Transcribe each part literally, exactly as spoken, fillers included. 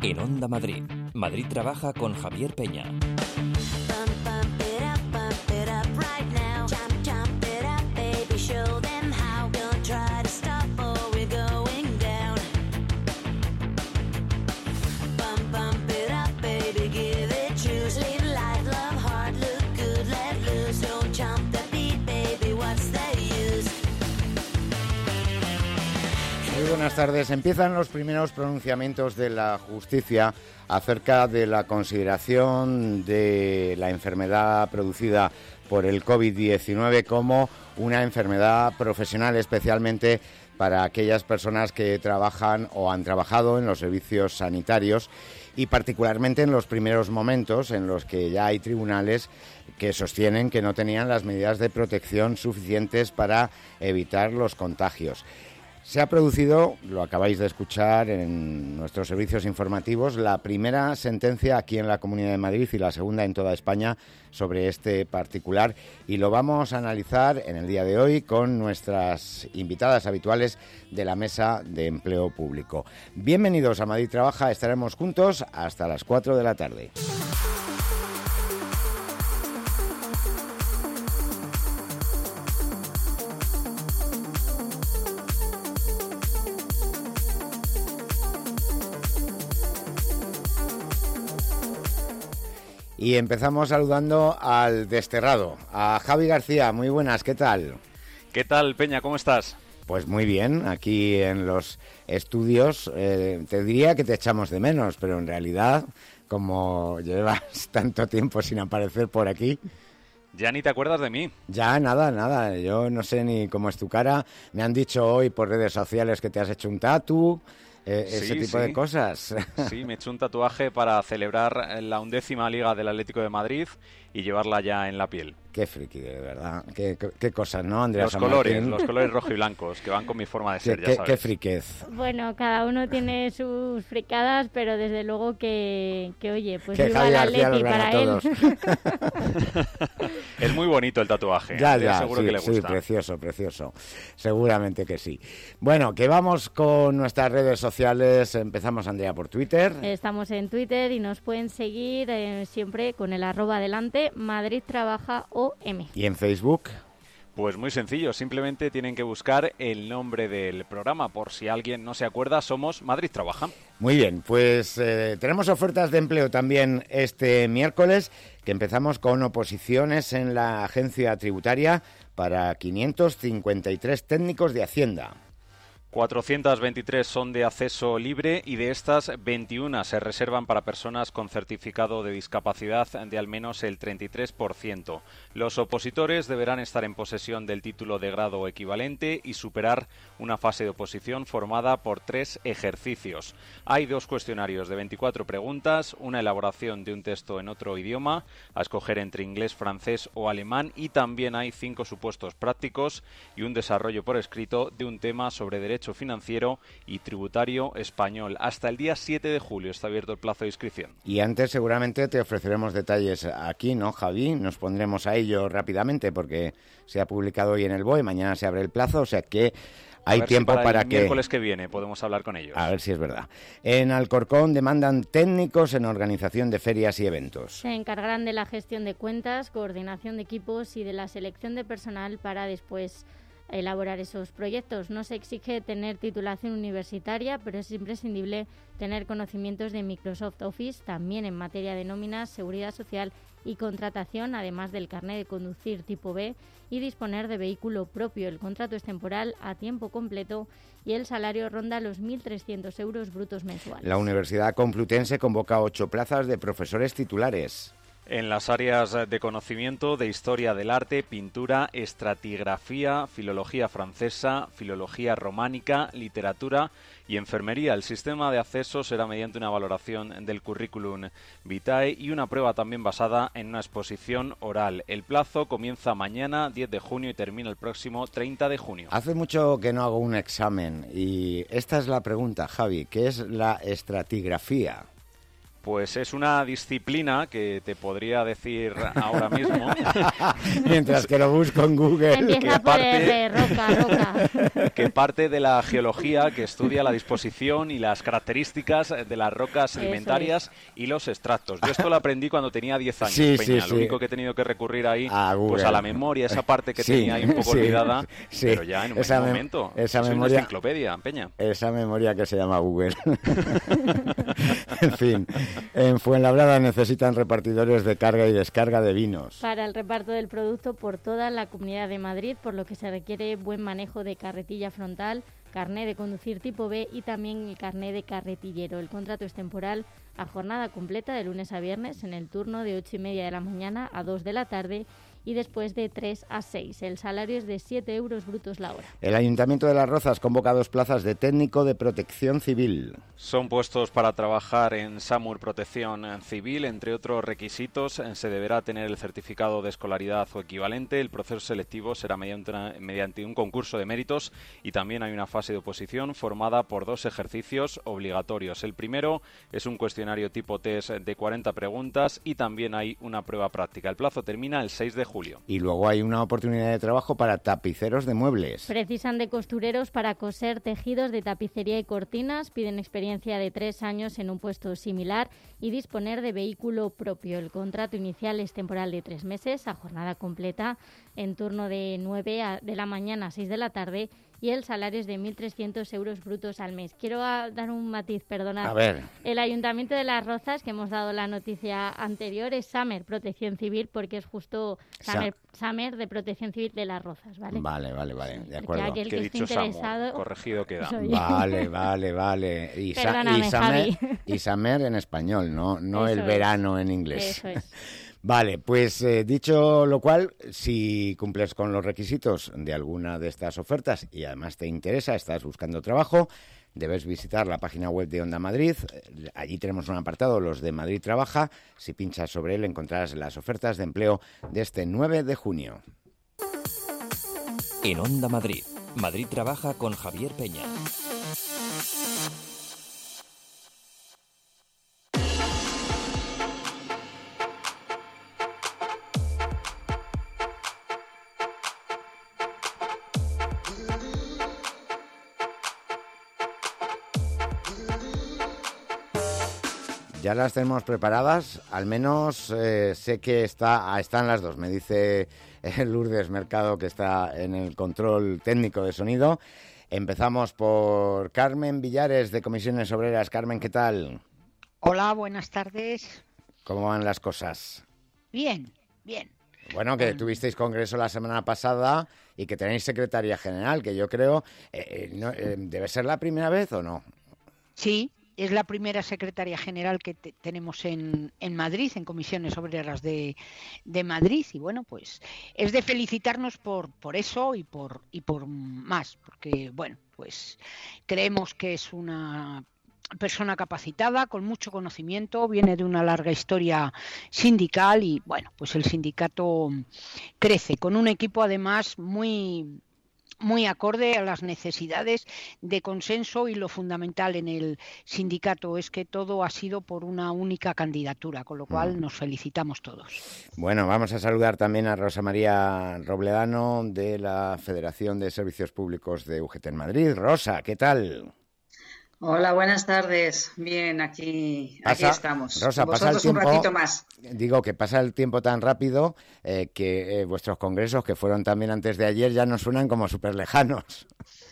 En Onda Madrid, Madrid Trabaja con Javier Peña. Buenas tardes. Empiezan los primeros pronunciamientos de la justicia acerca de la consideración de la enfermedad producida por el covid diecinueve como una enfermedad profesional, especialmente para aquellas personas que trabajan o han trabajado en los servicios sanitarios y particularmente en los primeros momentos en los que ya hay tribunales que sostienen que no tenían las medidas de protección suficientes para evitar los contagios. Se ha producido, lo acabáis de escuchar en nuestros servicios informativos, la primera sentencia aquí en la Comunidad de Madrid y la segunda en toda España sobre este particular, y lo vamos a analizar en el día de hoy con nuestras invitadas habituales de la Mesa de Empleo Público. Bienvenidos a Madrid Trabaja, estaremos juntos hasta las cuatro de la tarde. Y empezamos saludando al desterrado, a Javi García. Muy buenas, ¿qué tal? ¿Qué tal, Peña? ¿Cómo estás? Pues muy bien, aquí en los estudios. Eh, te diría que te echamos de menos, pero en realidad, como llevas tanto tiempo sin aparecer por aquí... Ya ni te acuerdas de mí. Ya, nada, nada. Yo no sé ni cómo es tu cara. Me han dicho hoy por redes sociales que te has hecho un tatu... Eh, sí, ese tipo sí. de cosas. Sí, me he hecho un tatuaje para celebrar la undécima Liga del Atlético de Madrid y llevarla ya en la piel. Qué friki, de verdad. Qué, qué, qué cosas, ¿no, Andrea? Los colores, los colores rojo y blancos, que van con mi forma de ser, qué, ya qué, sabes. Qué friquez. Bueno, cada uno tiene sus fricadas, pero desde luego que, que oye, pues que viva el Atleti para él. Es muy bonito el tatuaje. Ya, ya, seguro sí, que le gusta. Sí, precioso, precioso. Seguramente que sí. Bueno, que vamos con nuestras redes sociales. Empezamos, Andrea, por Twitter. Estamos en Twitter y nos pueden seguir eh, siempre con el arroba adelante, Madrid Trabaja O M. ¿Y en Facebook? Pues muy sencillo, simplemente tienen que buscar el nombre del programa. Por si alguien no se acuerda, somos Madrid Trabaja. Muy bien, pues eh, tenemos ofertas de empleo también este miércoles, que empezamos con oposiciones en la agencia tributaria para quinientos cincuenta y tres técnicos de Hacienda. cuatrocientas veintitrés son de acceso libre y de estas veintiuna se reservan para personas con certificado de discapacidad de al menos el treinta y tres por ciento. Los opositores deberán estar en posesión del título de grado equivalente y superar una fase de oposición formada por tres ejercicios. Hay dos cuestionarios de veinticuatro preguntas, una elaboración de un texto en otro idioma, a escoger entre inglés, francés o alemán, y también hay cinco supuestos prácticos y un desarrollo por escrito de un tema sobre derecho financiero y tributario español. Hasta el día siete de julio está abierto el plazo de inscripción. Y antes seguramente te ofreceremos detalles aquí, ¿no, Javi? Nos pondremos a ello rápidamente porque se ha publicado hoy en el B O E, mañana se abre el plazo, o sea que hay tiempo si para, para el que... El miércoles que viene podemos hablar con ellos. A ver si es verdad. En Alcorcón demandan técnicos en organización de ferias y eventos. Se encargarán de la gestión de cuentas, coordinación de equipos y de la selección de personal para después elaborar esos proyectos. No se exige tener titulación universitaria, pero es imprescindible tener conocimientos de Microsoft Office, también en materia de nóminas, seguridad social y contratación, además del carnet de conducir tipo B, y disponer de vehículo propio. El contrato es temporal, a tiempo completo, y el salario ronda los mil trescientos euros brutos mensuales. La Universidad Complutense convoca ocho plazas de profesores titulares. En las áreas de conocimiento de historia del arte, pintura, estratigrafía, filología francesa, filología románica, literatura y enfermería. El sistema de acceso será mediante una valoración del currículum vitae y una prueba también basada en una exposición oral. El plazo comienza mañana, diez de junio, y termina el próximo treinta de junio. Hace mucho que no hago un examen y esta es la pregunta, Javi. ¿Qué es la estratigrafía? Pues es una disciplina que te podría decir ahora mismo. Mientras que lo busco en Google. Empieza por R, roca, roca. Que parte de la geología, que estudia la disposición y las características de las rocas alimentarias y los extractos. Yo esto lo aprendí cuando tenía diez años, sí, Peña. Sí, lo sí. único que he tenido que recurrir ahí, a pues a la memoria, esa parte que sí, tenía ahí un poco sí, olvidada, sí. pero ya en un esa momento. Esa Soy memoria, una enciclopedia, Peña. Esa memoria que se llama Google. En fin, en Fuenlabrada necesitan repartidores de carga y descarga de vinos. Para el reparto del producto por toda la Comunidad de Madrid, por lo que se requiere buen manejo de carretilla frontal, carné de conducir tipo B y también el carné de carretillero. El contrato es temporal a jornada completa de lunes a viernes en el turno de ocho y media de la mañana a dos de la tarde y después de tres a seis. El salario es de siete euros brutos la hora. El Ayuntamiento de Las Rozas convoca dos plazas de técnico de protección civil. Son puestos para trabajar en SAMUR Protección Civil. Entre otros requisitos, se deberá tener el certificado de escolaridad o equivalente. El proceso selectivo será mediante, una, mediante un concurso de méritos y también hay una fase de oposición formada por dos ejercicios obligatorios. El primero es un cuestionario tipo test de cuarenta preguntas y también hay una prueba práctica. El plazo termina el seis de julio. Y luego hay una oportunidad de trabajo para tapiceros de muebles. Precisan de costureros para coser tejidos de tapicería y cortinas. Piden experiencia de tres años en un puesto similar y disponer de vehículo propio. El contrato inicial es temporal de tres meses a jornada completa en turno de nueve de la mañana a seis de la tarde y el salario es de mil trescientos euros brutos al mes. Quiero dar un matiz, perdonad. A ver. El Ayuntamiento de Las Rozas, que hemos dado la noticia anterior, es SAMER Protección Civil porque es justo SAMER, SAMER de Protección Civil de Las Rozas, ¿vale? Vale, vale, vale, de Porque acuerdo. aquel Que que he esté dicho interesado... SAMUR, corregido queda. Soy- Vale, vale, vale. Y, sa- Perdóname, y, samer, Javi. y samer en español, no, no Eso el es. verano en inglés. Eso es. Vale, pues eh, dicho lo cual, si cumples con los requisitos de alguna de estas ofertas y además te interesa, estás buscando trabajo, debes visitar la página web de Onda Madrid. Eh, Allí tenemos un apartado, los de Madrid Trabaja. Si pinchas sobre él encontrarás las ofertas de empleo de este nueve de junio. En Onda Madrid, Madrid Trabaja con Javier Peña. Ya las tenemos preparadas, al menos eh, sé que está, están las dos, me dice eh, Lourdes Mercado, que está en el control técnico de sonido. Empezamos por Carmen Villares, de Comisiones Obreras. Carmen, ¿qué tal? Hola, buenas tardes. ¿Cómo van las cosas? Bien, bien. Bueno, que tuvisteis congreso la semana pasada y que tenéis secretaria general, que yo creo, eh, eh, no, eh, ¿debe ser la primera vez o no? Sí, es la primera secretaria general que te- tenemos en, en Madrid, en Comisiones Obreras de, de Madrid, y bueno, pues es de felicitarnos por, por eso y por, y por más, porque bueno, pues creemos que es una persona capacitada, con mucho conocimiento, viene de una larga historia sindical y bueno, pues el sindicato crece con un equipo además muy muy acorde a las necesidades de consenso, y lo fundamental en el sindicato es que todo ha sido por una única candidatura, con lo cual nos felicitamos todos. Bueno, vamos a saludar también a Rosa María Robledano, de la Federación de Servicios Públicos de U G T en Madrid. Rosa, ¿qué tal? Hola, buenas tardes. Bien, aquí, aquí Pasa- estamos. Rosa, pasa el Vosotros un tiempo- ratito más. Digo que pasa el tiempo tan rápido eh, que eh, vuestros congresos, que fueron también antes de ayer, ya nos suenan como súper lejanos.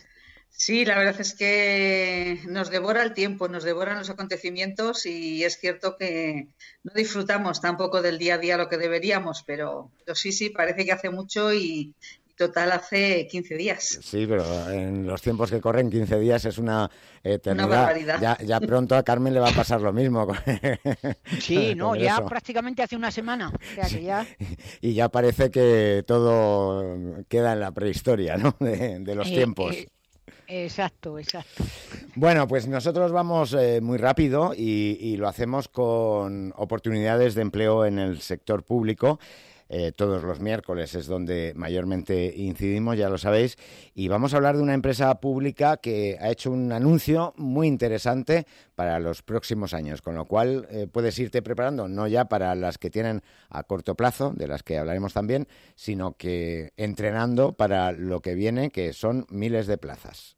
Sí, la verdad es que nos devora el tiempo, nos devoran los acontecimientos y es cierto que no disfrutamos tampoco del día a día lo que deberíamos, pero, pero sí, sí, parece que hace mucho y, y total hace quince días. Sí, pero en los tiempos que corren, quince días es una eternidad. Una barbaridad. Ya, ya pronto a Carmen le va a pasar lo mismo. con- Sí, el no, ya congreso. prácticamente hace una semana, o sea que ya Y ya parece que todo queda en la prehistoria, ¿no? De, de los eh, tiempos. eh, exacto, exacto. Bueno, pues nosotros vamos eh, muy rápido y, y lo hacemos con oportunidades de empleo en el sector público. eh, todos los miércoles es donde mayormente incidimos, ya lo sabéis, y vamos a hablar de una empresa pública que ha hecho un anuncio muy interesante para los próximos años, con lo cual eh, puedes irte preparando, no ya para las que tienen a corto plazo, de las que hablaremos también, sino que entrenando para lo que viene, que son miles de plazas.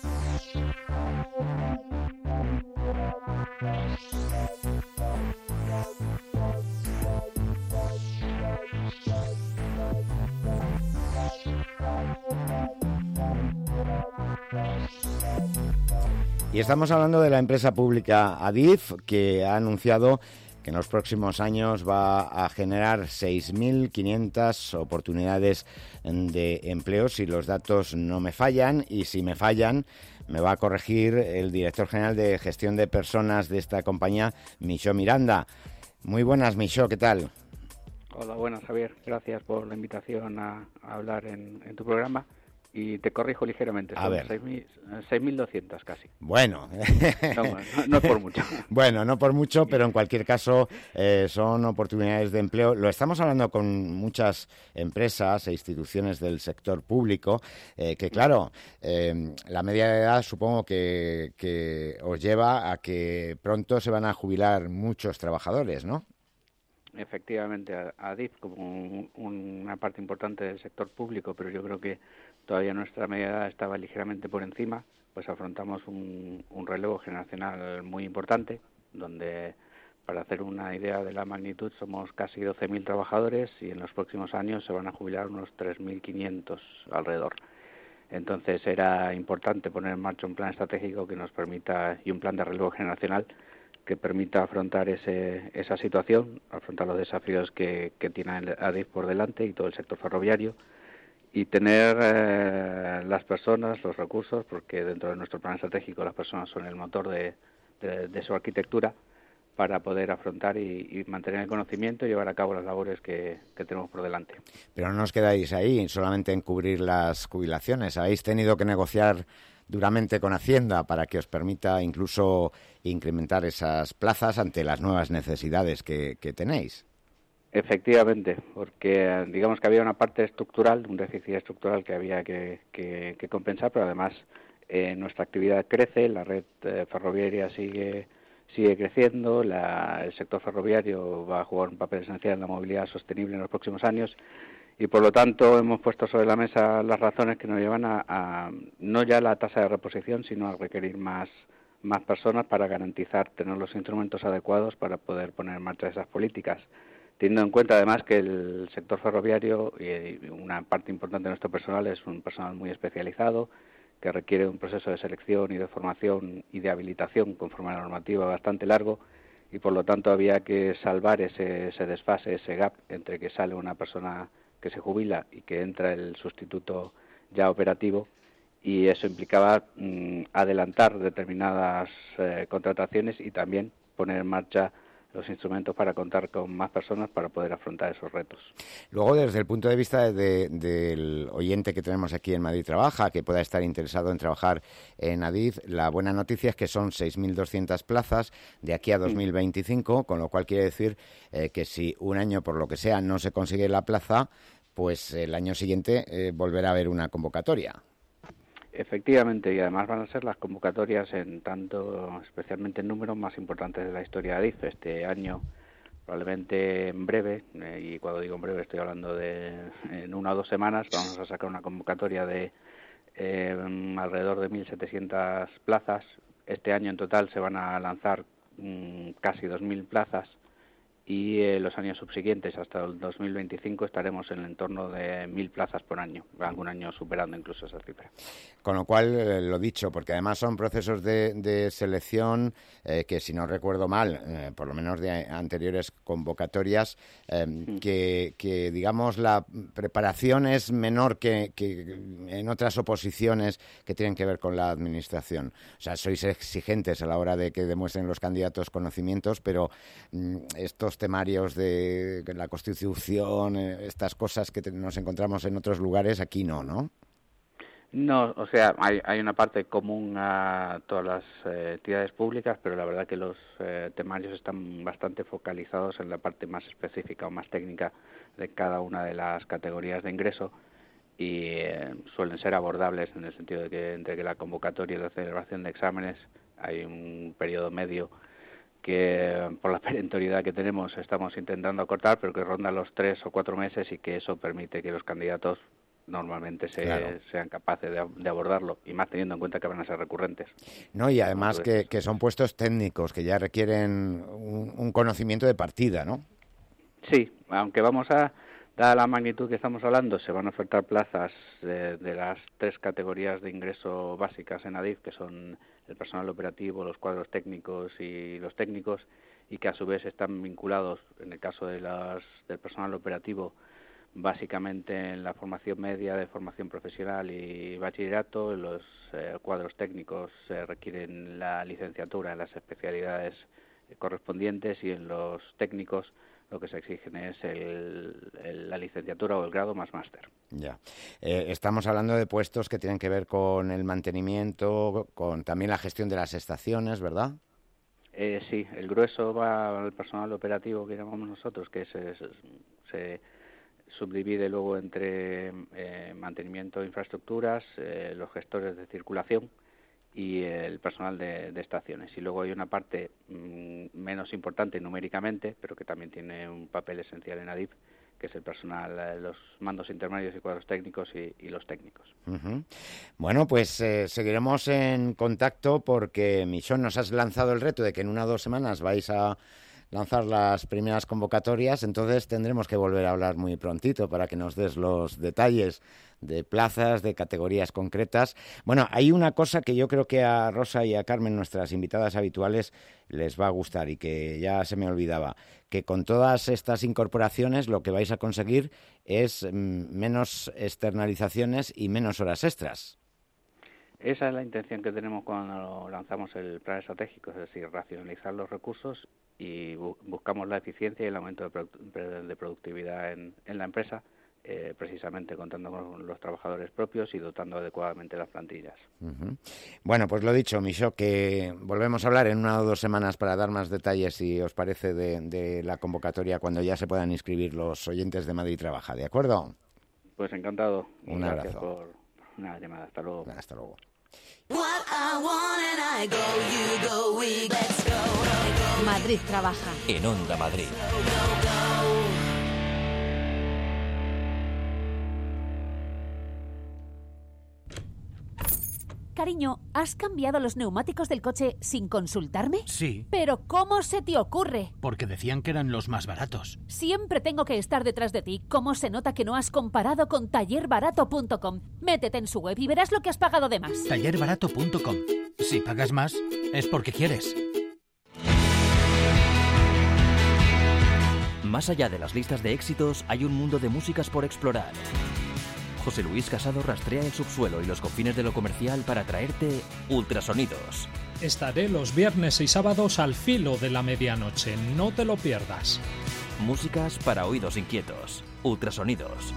Y estamos hablando de la empresa pública Adif, que ha anunciado que en los próximos años va a generar seis mil quinientas oportunidades de empleo, si los datos no me fallan, y si me fallan me va a corregir el director general de gestión de personas de esta compañía, Micho Miranda. Muy buenas, Micho, ¿qué tal? Hola, buenas, Javier. Gracias por la invitación a, a hablar en, en tu programa. Y te corrijo ligeramente, a son ver. seis mil doscientas casi. Bueno. No, no, no es por mucho. Bueno, no por mucho, pero en cualquier caso eh, son oportunidades de empleo. Lo estamos hablando con muchas empresas e instituciones del sector público, eh, que claro, eh, la media de edad supongo que, que os lleva a que pronto se van a jubilar muchos trabajadores, ¿no? Efectivamente, Adif como un, una parte importante del sector público, pero yo creo que todavía nuestra media edad estaba ligeramente por encima, pues afrontamos un, un relevo generacional muy importante, donde, para hacer una idea de la magnitud, somos casi doce mil trabajadores y en los próximos años se van a jubilar unos tres mil quinientos alrededor. Entonces era importante poner en marcha un plan estratégico que nos permita, y un plan de relevo generacional, que permita afrontar ese, esa situación, afrontar los desafíos que, que tiene Adif por delante y todo el sector ferroviario, y tener eh, las personas, los recursos, porque dentro de nuestro plan estratégico las personas son el motor de, de, de su arquitectura, para poder afrontar y, y mantener el conocimiento y llevar a cabo las labores que, que tenemos por delante. Pero no os quedáis ahí solamente en cubrir las jubilaciones. Habéis tenido que negociar duramente con Hacienda para que os permita incluso incrementar esas plazas ante las nuevas necesidades que, que tenéis. Efectivamente, porque digamos que había una parte estructural, un déficit estructural que había que, que, que compensar, pero además eh, nuestra actividad crece, la red eh, ferroviaria sigue sigue creciendo, la, el sector ferroviario va a jugar un papel esencial en la movilidad sostenible en los próximos años y por lo tanto hemos puesto sobre la mesa las razones que nos llevan a, a no ya la tasa de reposición, sino a requerir más más personas para garantizar tener los instrumentos adecuados para poder poner en marcha esas políticas. Teniendo en cuenta además que el sector ferroviario y una parte importante de nuestro personal es un personal muy especializado, que requiere un proceso de selección y de formación y de habilitación conforme a la normativa bastante largo, y por lo tanto había que salvar ese, ese desfase, ese gap entre que sale una persona que se jubila y que entra el sustituto ya operativo, y eso implicaba mmm, adelantar determinadas eh, contrataciones y también poner en marcha los instrumentos para contar con más personas para poder afrontar esos retos. Luego, desde el punto de vista de, del oyente que tenemos aquí en Madrid Trabaja, que pueda estar interesado en trabajar en Adif, la buena noticia es que son seis mil doscientas plazas de aquí a dos mil veinticinco, con lo cual quiere decir eh, que si un año, por lo que sea, no se consigue la plaza, pues el año siguiente eh, volverá a haber una convocatoria. Efectivamente, y además van a ser las convocatorias en tanto, especialmente en números más importantes de la historia de Adif. Este año, probablemente en breve, eh, y cuando digo en breve estoy hablando de en una o dos semanas, vamos a sacar una convocatoria de eh, alrededor de mil setecientas plazas. Este año en total se van a lanzar mmm, casi dos mil plazas, y en eh, los años subsiguientes, hasta el dos mil veinticinco, estaremos en el entorno de mil plazas por año, algún año superando incluso esa cifra. Con lo cual, eh, lo dicho, porque además son procesos de, de selección eh, que, si no recuerdo mal, eh, por lo menos de anteriores convocatorias, eh, mm. que, que, digamos, la preparación es menor que, que en otras oposiciones que tienen que ver con la administración. O sea, sois exigentes a la hora de que demuestren los candidatos conocimientos, pero mm, estos temarios de la Constitución, eh, estas cosas que te, nos encontramos en otros lugares, aquí no, ¿no? No, o sea, hay, hay una parte común a todas las eh, entidades públicas, pero la verdad que los eh, temarios están bastante focalizados en la parte más específica o más técnica de cada una de las categorías de ingreso y eh, suelen ser abordables en el sentido de que entre que la convocatoria y la celebración de exámenes hay un periodo medio que por la perentoriedad que tenemos estamos intentando acortar, pero que ronda los tres o cuatro meses y que eso permite que los candidatos normalmente se, claro. sean capaces de, de abordarlo, y más teniendo en cuenta que van a ser recurrentes. No, y además que, que son puestos técnicos, que ya requieren un, un conocimiento de partida, ¿no? Sí, aunque vamos a, dada la magnitud que estamos hablando, se van a ofertar plazas de, de las tres categorías de ingreso básicas en ADIF, que son el personal operativo, los cuadros técnicos y los técnicos, y que a su vez están vinculados, en el caso de las, del personal operativo, básicamente en la formación media de formación profesional y bachillerato. Los eh, cuadros técnicos eh, requieren la licenciatura en las especialidades eh, correspondientes, y en los técnicos lo que se exigen es el, el, la licenciatura o el grado más máster. Ya. Eh, estamos hablando de puestos que tienen que ver con el mantenimiento, con también la gestión de las estaciones, ¿verdad? Eh, sí, el grueso va al personal operativo que llamamos nosotros, que se, se, se subdivide luego entre eh, mantenimiento de infraestructuras, eh, los gestores de circulación y el personal de, de estaciones. Y luego hay una parte mmm, menos importante numéricamente, pero que también tiene un papel esencial en ADIF, que es el personal, eh, los mandos intermedios y cuadros técnicos y, y los técnicos. Uh-huh. Bueno, pues eh, seguiremos en contacto, porque, Michón, nos has lanzado el reto de que en una o dos semanas vais a lanzar las primeras convocatorias, entonces tendremos que volver a hablar muy prontito para que nos des los detalles de plazas, de categorías concretas. Bueno, hay una cosa que yo creo que a Rosa y a Carmen, nuestras invitadas habituales, les va a gustar y que ya se me olvidaba, que con todas estas incorporaciones lo que vais a conseguir es mm, menos externalizaciones y menos horas extras. Esa es la intención que tenemos cuando lanzamos el plan estratégico, es decir, racionalizar los recursos y bu- buscamos la eficiencia y el aumento de, produ- de productividad en, en la empresa, eh, precisamente contando con los trabajadores propios y dotando adecuadamente las plantillas. Uh-huh. Bueno, pues lo dicho, Michó, que volvemos a hablar en una o dos semanas para dar más detalles, si os parece, de, de la convocatoria cuando ya se puedan inscribir los oyentes de Madrid Trabaja, ¿de acuerdo? Pues encantado. Un gracias abrazo. por una llamada. Hasta luego. Hasta luego. Madrid Trabaja. En Onda Madrid. Cariño, ¿has cambiado los neumáticos del coche sin consultarme? Sí. ¿Pero cómo se te ocurre? Porque decían que eran los más baratos. Siempre tengo que estar detrás de ti. ¿Cómo se nota que no has comparado con taller barato punto com? Métete en su web y verás lo que has pagado de más. taller barato punto com. Si pagas más, es porque quieres. Más allá de las listas de éxitos, hay un mundo de músicas por explorar. José Luis Casado rastrea el subsuelo y los confines de lo comercial para traerte Ultrasonidos. Estaré los viernes y sábados al filo de la medianoche, no te lo pierdas. Músicas para oídos inquietos. Ultrasonidos.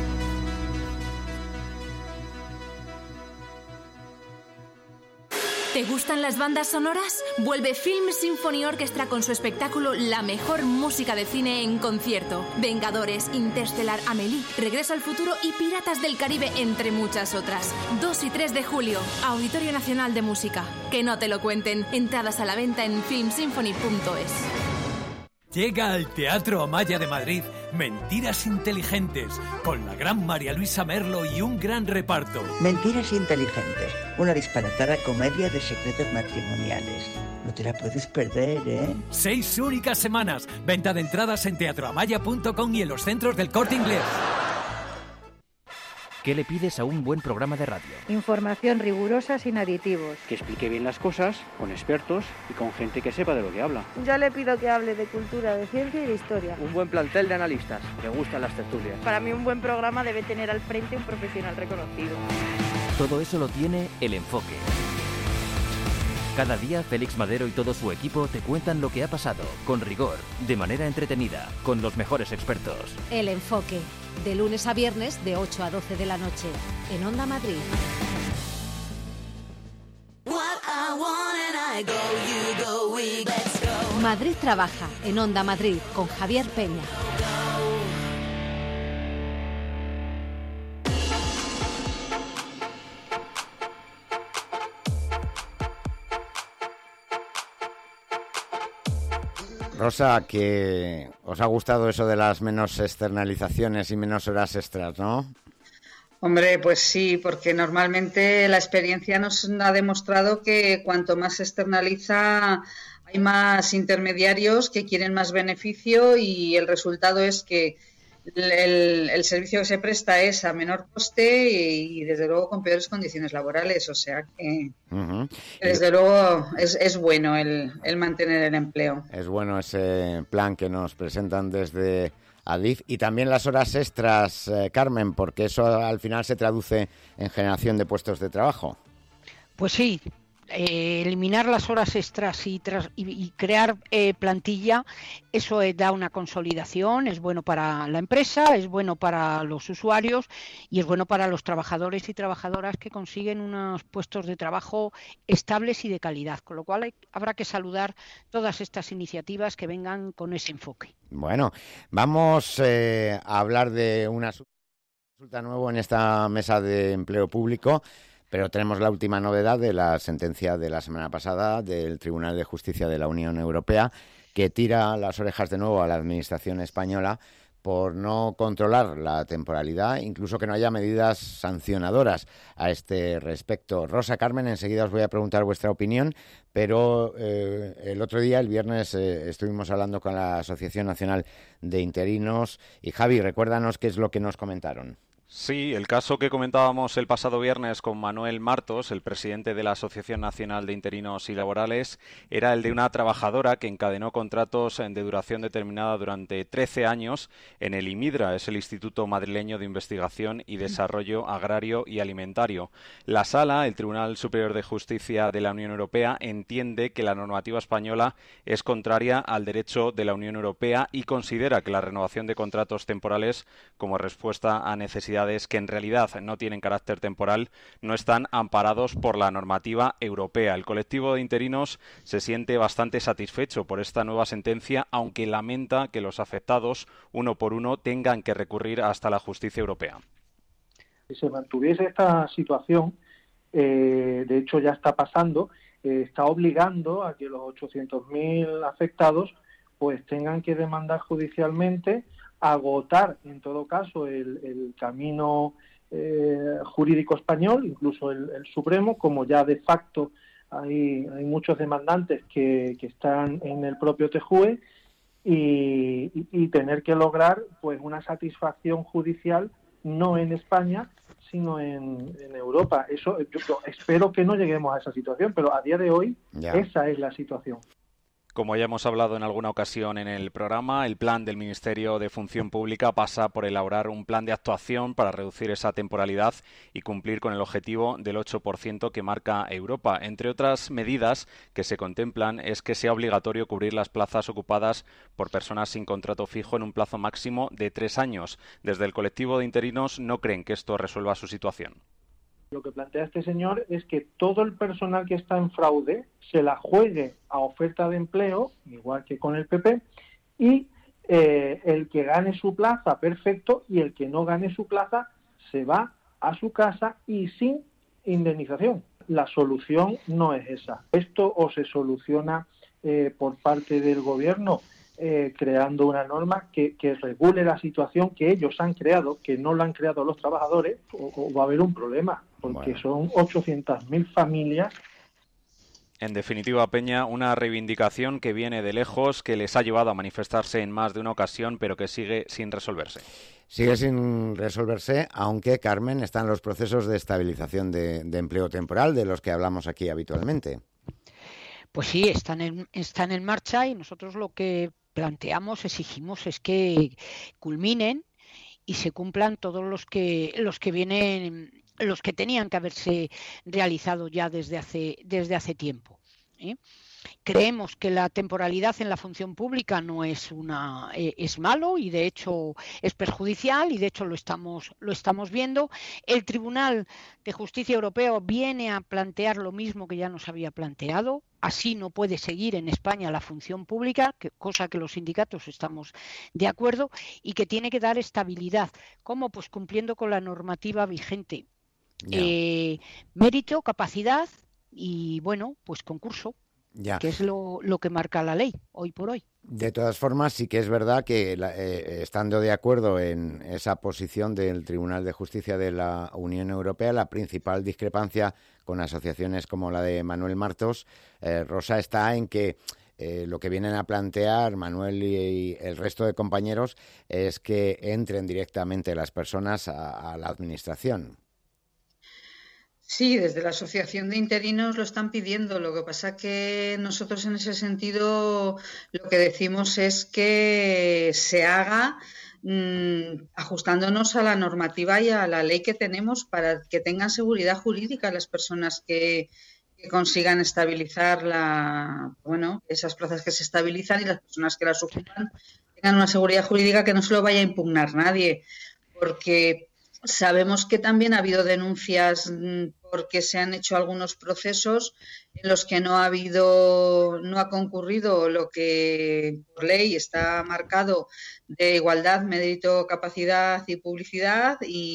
¿Te gustan las bandas sonoras? Vuelve Film Symphony Orchestra con su espectáculo La mejor música de cine en concierto. Vengadores, Interstellar, Amélie, Regreso al futuro y Piratas del Caribe, entre muchas otras. dos y tres de julio, Auditorio Nacional de Música. Que no te lo cuenten. Entradas a la venta en film symphony punto es. Llega al Teatro Amaya de Madrid Mentiras Inteligentes, con la gran María Luisa Merlo y un gran reparto. Mentiras Inteligentes, una disparatada comedia de secretos matrimoniales. No te la puedes perder, ¿eh? Seis únicas semanas. Venta de entradas en teatro amaya punto com y en los centros del Corte Inglés. ¿Qué le pides a un buen programa de radio? Información rigurosa sin aditivos. Que explique bien las cosas, con expertos y con gente que sepa de lo que habla. Yo le pido que hable de cultura, de ciencia y de historia. Un buen plantel de analistas. Me gustan las tertulias. Para mí un buen programa debe tener al frente un profesional reconocido. Todo eso lo tiene El Enfoque. Cada día, Félix Madero y todo su equipo te cuentan lo que ha pasado, con rigor, de manera entretenida, con los mejores expertos. El Enfoque, de lunes a viernes de ocho a doce de la noche, en Onda Madrid. Madrid trabaja, en Onda Madrid, con Javier Peña. Rosa, que os ha gustado eso de las menos externalizaciones y menos horas extras, ¿no? Hombre, pues sí, porque normalmente la experiencia nos ha demostrado que cuanto más se externaliza hay más intermediarios que quieren más beneficio y el resultado es que el, el servicio que se presta es a menor coste y, y desde luego con peores condiciones laborales, o sea que Uh-huh. desde y... luego es, es bueno el, el mantener el empleo. Es bueno ese plan que nos presentan desde Adif y también las horas extras, eh, Carmen, porque eso al final se traduce en generación de puestos de trabajo. Pues sí. Eh, eliminar las horas extras y, tras, y, y crear eh, plantilla, eso eh, da una consolidación, es bueno para la empresa, es bueno para los usuarios y es bueno para los trabajadores y trabajadoras que consiguen unos puestos de trabajo estables y de calidad, con lo cual hay, habrá que saludar todas estas iniciativas que vengan con ese enfoque. Bueno, vamos eh, a hablar de una consulta nueva en esta mesa de empleo público. Pero tenemos la última novedad de la sentencia de la semana pasada del Tribunal de Justicia de la Unión Europea, que tira las orejas de nuevo a la Administración española por no controlar la temporalidad, incluso que no haya medidas sancionadoras a este respecto. Rosa, Carmen, enseguida os voy a preguntar vuestra opinión, pero eh, el otro día, el viernes, eh, estuvimos hablando con la Asociación Nacional de Interinos y Javi, recuérdanos qué es lo que nos comentaron. Sí, el caso que comentábamos el pasado viernes con Manuel Martos, el presidente de la Asociación Nacional de Interinos y Laborales, era el de una trabajadora que encadenó contratos de duración determinada durante trece años en el IMIDRA, es el Instituto Madrileño de Investigación y Desarrollo Agrario y Alimentario. La Sala, el Tribunal Superior de Justicia de la Unión Europea, entiende que la normativa española es contraria al derecho de la Unión Europea y considera que la renovación de contratos temporales como respuesta a necesidades que en realidad no tienen carácter temporal no están amparados por la normativa europea. El colectivo de interinos se siente bastante satisfecho por esta nueva sentencia, aunque lamenta que los afectados, uno por uno, tengan que recurrir hasta la justicia europea. Si se mantuviese esta situación, eh, de hecho ya está pasando, eh, está obligando a que los ochocientos mil afectados pues tengan que demandar judicialmente, agotar en todo caso el, el camino eh, jurídico español, incluso el, el Supremo, como ya de facto hay, hay muchos demandantes que, que están en el propio T J U E y, y, y tener que lograr pues una satisfacción judicial no en España sino en, en Europa. Eso yo, yo espero que no lleguemos a esa situación, pero a día de hoy ya. Esa es la situación. Como ya hemos hablado en alguna ocasión en el programa, el plan del Ministerio de Función Pública pasa por elaborar un plan de actuación para reducir esa temporalidad y cumplir con el objetivo del ocho por ciento que marca Europa. Entre otras medidas que se contemplan es que sea obligatorio cubrir las plazas ocupadas por personas sin contrato fijo en un plazo máximo de tres años. Desde el colectivo de interinos no creen que esto resuelva su situación. Lo que plantea este señor es que todo el personal que está en fraude se la juegue a oferta de empleo, igual que con el P P, y eh, el que gane su plaza, perfecto, y el que no gane su plaza se va a su casa y sin indemnización. La solución no es esa. Esto o se soluciona eh, por parte del gobierno eh, creando una norma que, que regule la situación que ellos han creado, que no la han creado los trabajadores, o, o va a haber un problema, porque bueno. Son ochocientas mil familias. En definitiva, Peña, una reivindicación que viene de lejos, que les ha llevado a manifestarse en más de una ocasión, pero que sigue sin resolverse. Sigue sin resolverse, aunque, Carmen, están los procesos de estabilización de, de empleo temporal de los que hablamos aquí habitualmente. Pues sí, están en, están en marcha y nosotros lo que planteamos, exigimos, es que culminen y se cumplan todos los que los que vienen, los que tenían que haberse realizado ya desde hace desde hace tiempo. ¿eh? Creemos que la temporalidad en la función pública no es una eh, es malo y de hecho es perjudicial y de hecho lo estamos lo estamos viendo. El Tribunal de Justicia Europeo viene a plantear lo mismo que ya nos había planteado. Así no puede seguir en España la función pública, que, cosa que los sindicatos estamos de acuerdo, y que tiene que dar estabilidad. ¿Cómo? Pues cumpliendo con la normativa vigente. Yeah. Eh, mérito, capacidad y bueno, pues concurso. Ya. Que es lo, lo que marca la ley hoy por hoy. De todas formas, sí que es verdad que la, eh, estando de acuerdo en esa posición del Tribunal de Justicia de la Unión Europea, la principal discrepancia con asociaciones como la de Manuel Martos, eh, Rosa, está en que eh, lo que vienen a plantear Manuel y, y el resto de compañeros es que entren directamente las personas a, a la Administración. Sí, desde la Asociación de Interinos lo están pidiendo. Lo que pasa que nosotros en ese sentido lo que decimos es que se haga mmm, ajustándonos a la normativa y a la ley que tenemos para que tengan seguridad jurídica las personas que, que consigan estabilizar la, bueno, esas plazas que se estabilizan y las personas que las ocupan tengan una seguridad jurídica que no se lo vaya a impugnar nadie, porque sabemos que también ha habido denuncias porque se han hecho algunos procesos en los que no ha habido, no ha concurrido lo que por ley está marcado de igualdad, mérito, capacidad y publicidad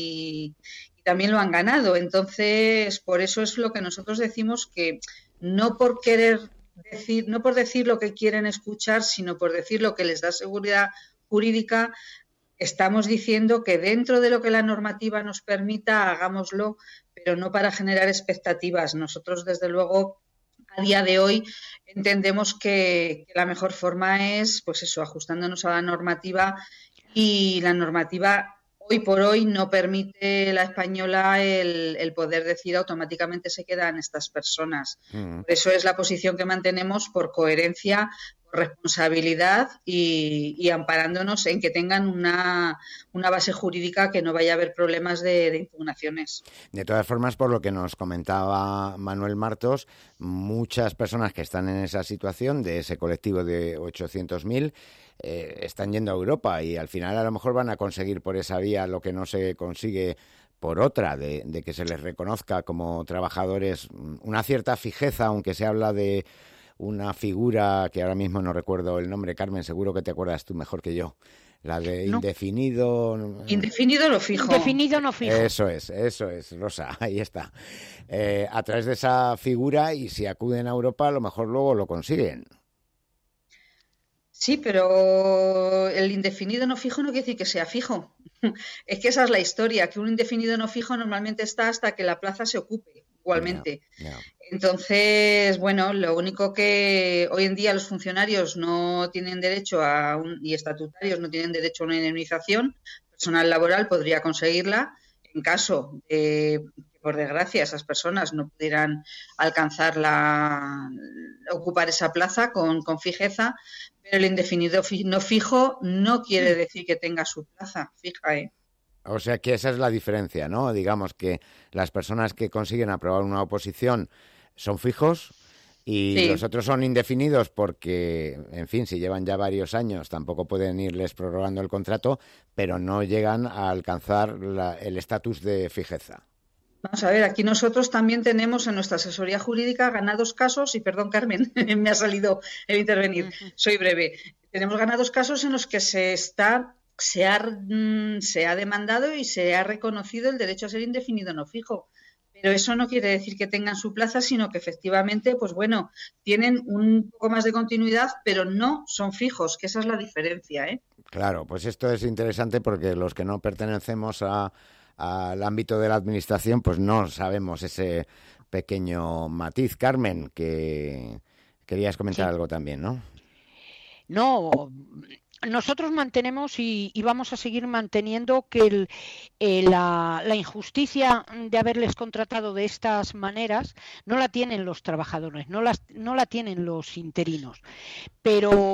y, y también lo han ganado. Entonces, por eso es lo que nosotros decimos que no por querer decir, no por decir lo que quieren escuchar, sino por decir lo que les da seguridad jurídica. Estamos diciendo que dentro de lo que la normativa nos permita, hagámoslo, pero no para generar expectativas. Nosotros, desde luego, a día de hoy entendemos que, que la mejor forma es, pues eso, ajustándonos a la normativa, y la normativa hoy por hoy no permite la española el, el poder decir automáticamente se quedan estas personas. Mm. Por eso es la posición que mantenemos por coherencia, responsabilidad y, y amparándonos en que tengan una, una base jurídica, que no vaya a haber problemas de, de impugnaciones. De todas formas, por lo que nos comentaba Manuel Martos, muchas personas que están en esa situación, de ese colectivo de ochocientos mil, eh, están yendo a Europa y al final a lo mejor van a conseguir por esa vía lo que no se consigue por otra, de, de que se les reconozca como trabajadores una cierta fijeza, aunque se habla de una figura que ahora mismo no recuerdo el nombre. Carmen, seguro que te acuerdas tú mejor que yo. La de no. indefinido... Indefinido no fijo. Indefinido no fijo. Eso es, eso es, Rosa, ahí está. Eh, a través de esa figura, y si acuden a Europa, a lo mejor luego lo consiguen. Sí, pero el indefinido no fijo no quiere decir que sea fijo. Es que esa es la historia, que un indefinido no fijo normalmente está hasta que la plaza se ocupe, igualmente. Yeah, yeah. Entonces, bueno, lo único que hoy en día los funcionarios no tienen derecho a un, y estatutarios no tienen derecho a una indemnización, personal laboral podría conseguirla en caso de que, por desgracia, esas personas no pudieran alcanzar la, ocupar esa plaza con, con fijeza, pero el indefinido no fijo no quiere decir que tenga su plaza fija, ¿eh? O sea que esa es la diferencia, ¿no? Digamos que las personas que consiguen aprobar una oposición son fijos y sí. Los otros son indefinidos porque, en fin, si llevan ya varios años tampoco pueden irles prorrogando el contrato, pero no llegan a alcanzar la, el estatus de fijeza. Vamos a ver, aquí nosotros también tenemos en nuestra asesoría jurídica ganados casos, y perdón, Carmen, me ha salido el intervenir, soy breve. Tenemos ganados casos en los que se está... Se ha, se ha demandado y se ha reconocido el derecho a ser indefinido no fijo, pero eso no quiere decir que tengan su plaza, sino que efectivamente, pues bueno, tienen un poco más de continuidad, pero no son fijos, que esa es la diferencia, ¿eh? Claro, pues esto es interesante porque los que no pertenecemos a, al ámbito de la administración, pues no sabemos ese pequeño matiz. Carmen, que querías comentar sí. algo también, ¿no? No... Nosotros mantenemos y, y vamos a seguir manteniendo que el, eh, la, la injusticia de haberles contratado de estas maneras no la tienen los trabajadores, no, las, no la tienen los interinos. Pero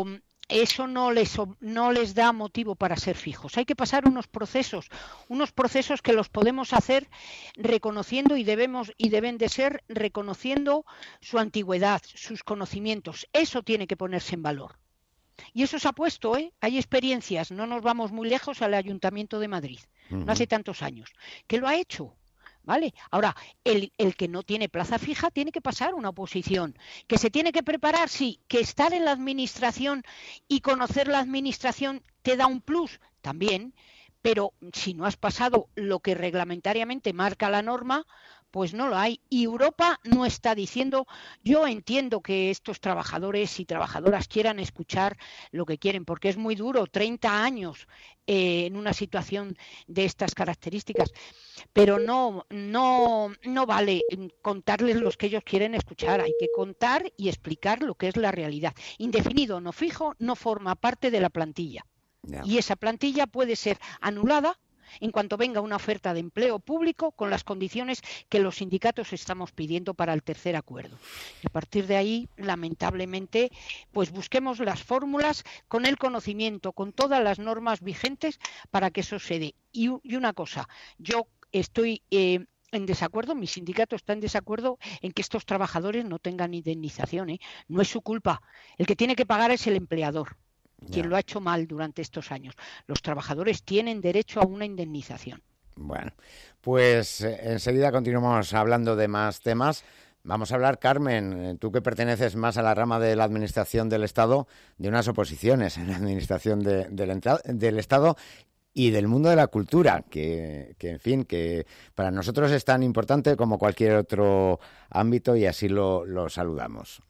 eso no les, no les da motivo para ser fijos. Hay que pasar unos procesos, unos procesos que los podemos hacer reconociendo y debemos y deben de ser reconociendo su antigüedad, sus conocimientos. Eso tiene que ponerse en valor. Y eso se ha puesto, ¿eh? Hay experiencias, no nos vamos muy lejos al Ayuntamiento de Madrid, uh-huh. no hace tantos años, que lo ha hecho. ¿Vale? Ahora, el, el que no tiene plaza fija tiene que pasar una oposición, que se tiene que preparar, sí, que estar en la administración y conocer la administración te da un plus, también, pero si no has pasado lo que reglamentariamente marca la norma, pues no lo hay. Y Europa no está diciendo, yo entiendo que estos trabajadores y trabajadoras quieran escuchar lo que quieren, porque es muy duro, treinta años eh, en una situación de estas características, pero no, no, no vale contarles los que ellos quieren escuchar, hay que contar y explicar lo que es la realidad. Indefinido o no fijo no forma parte de la plantilla. Yeah. Y esa plantilla puede ser anulada en cuanto venga una oferta de empleo público con las condiciones que los sindicatos estamos pidiendo para el tercer acuerdo. Y a partir de ahí, lamentablemente, pues busquemos las fórmulas con el conocimiento, con todas las normas vigentes para que eso se dé. Y, y una cosa, yo estoy eh, en desacuerdo, mi sindicato está en desacuerdo en que estos trabajadores no tengan indemnización, ¿eh? No es su culpa. El que tiene que pagar es el empleador. Quien yeah. lo ha hecho mal durante estos años. Los trabajadores tienen derecho a una indemnización. Bueno, pues eh, enseguida continuamos hablando de más temas. Vamos a hablar, Carmen, tú que perteneces más a la rama de la Administración del Estado, de unas oposiciones en la Administración de, de la entrada, del Estado y del mundo de la cultura, que, que, en fin, que para nosotros es tan importante como cualquier otro ámbito y así lo, lo saludamos.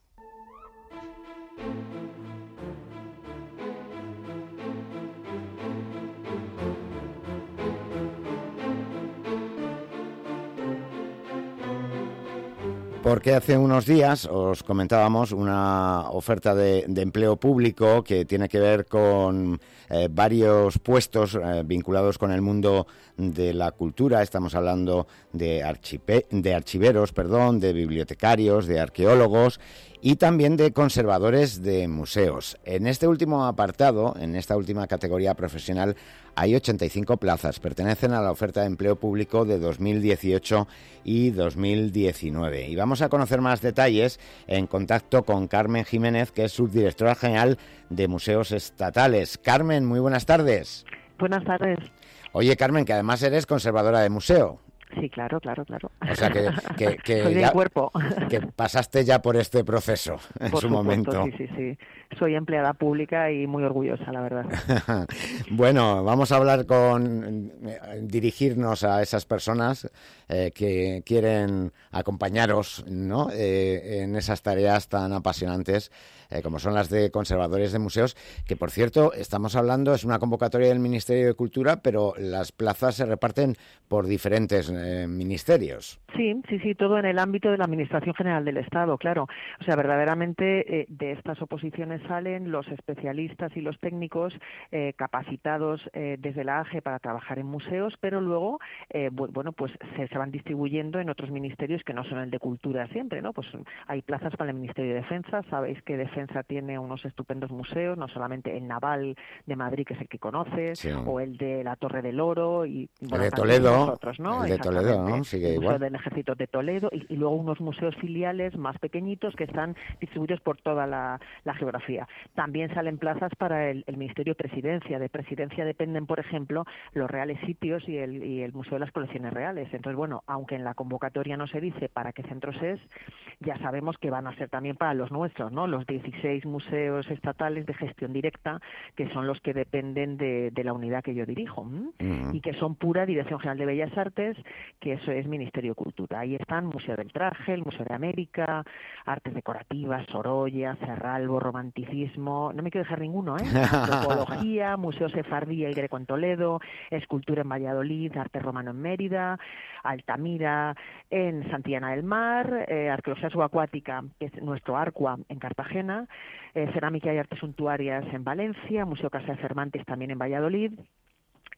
Porque hace unos días os comentábamos una oferta de, de empleo público que tiene que ver con eh, varios puestos eh, vinculados con el mundo de la cultura. Estamos hablando de, archipe, de archiveros, perdón, de bibliotecarios, de arqueólogos y también de conservadores de museos. En este último apartado, en esta última categoría profesional, hay ochenta y cinco plazas. Pertenecen a la oferta de empleo público de dos mil dieciocho y dos mil diecinueve. Y vamos a conocer más detalles en contacto con Carmen Jiménez, que es subdirectora general de Museos Estatales. Carmen, muy buenas tardes. Buenas tardes. Oye, Carmen, que además eres conservadora de museo. Sí, claro, claro, claro. O sea, que, que, que, Soy ya, del cuerpo. que pasaste ya por este proceso en por su supuesto, momento. Sí, sí, sí. Soy empleada pública y muy orgullosa, la verdad. Bueno, vamos a hablar con, dirigirnos a esas personas eh, que quieren acompañaros, ¿no? Eh, en esas tareas tan apasionantes eh, como son las de conservadores de museos, que por cierto, estamos hablando, es una convocatoria del Ministerio de Cultura, pero las plazas se reparten por diferentes eh, ministerios. Sí, sí, sí, todo en el ámbito de la Administración General del Estado, claro. O sea, verdaderamente eh, de estas oposiciones salen los especialistas y los técnicos eh, capacitados eh, desde la A G E para trabajar en museos, pero luego, eh, bueno, pues se, se van distribuyendo en otros ministerios que no son el de Cultura siempre, ¿no? Pues hay plazas para el Ministerio de Defensa, sabéis que Defensa tiene unos estupendos museos, no solamente el Naval de Madrid, que es el que conoces, sí, o el de la Torre del Oro, y bueno, el de Toledo, nosotros, ¿no? El de Toledo, ¿no? Sigue igual. Del Ejército de Toledo y, y luego unos museos filiales más pequeñitos que están distribuidos por toda la, la geografía. También salen plazas para el, el Ministerio de Presidencia. De Presidencia dependen, por ejemplo, los Reales Sitios y el, y el Museo de las Colecciones Reales. Entonces, bueno, aunque en la convocatoria no se dice para qué centros es, ya sabemos que van a ser también para los nuestros, ¿no? Los dieciséis museos estatales de gestión directa, que son los que dependen de, de la unidad que yo dirijo, ¿m? Uh-huh. Y que son pura Dirección General de Bellas Artes, que eso es Ministerio de Cultura. Ahí están Museo del Traje, el Museo de América, Artes Decorativas, Sorolla, Cerralbo, Romanticismo, no me quiero dejar ninguno, ¿eh? Antropología, Museo Sefardí y Greco en Toledo, Escultura en Valladolid, Arte Romano en Mérida, Altamira en Santillana del Mar, eh, Arqueología Subacuática, que es nuestro Arcua en Cartagena, eh, Cerámica y Artes Suntuarias en Valencia, Museo Casa de Cervantes también en Valladolid,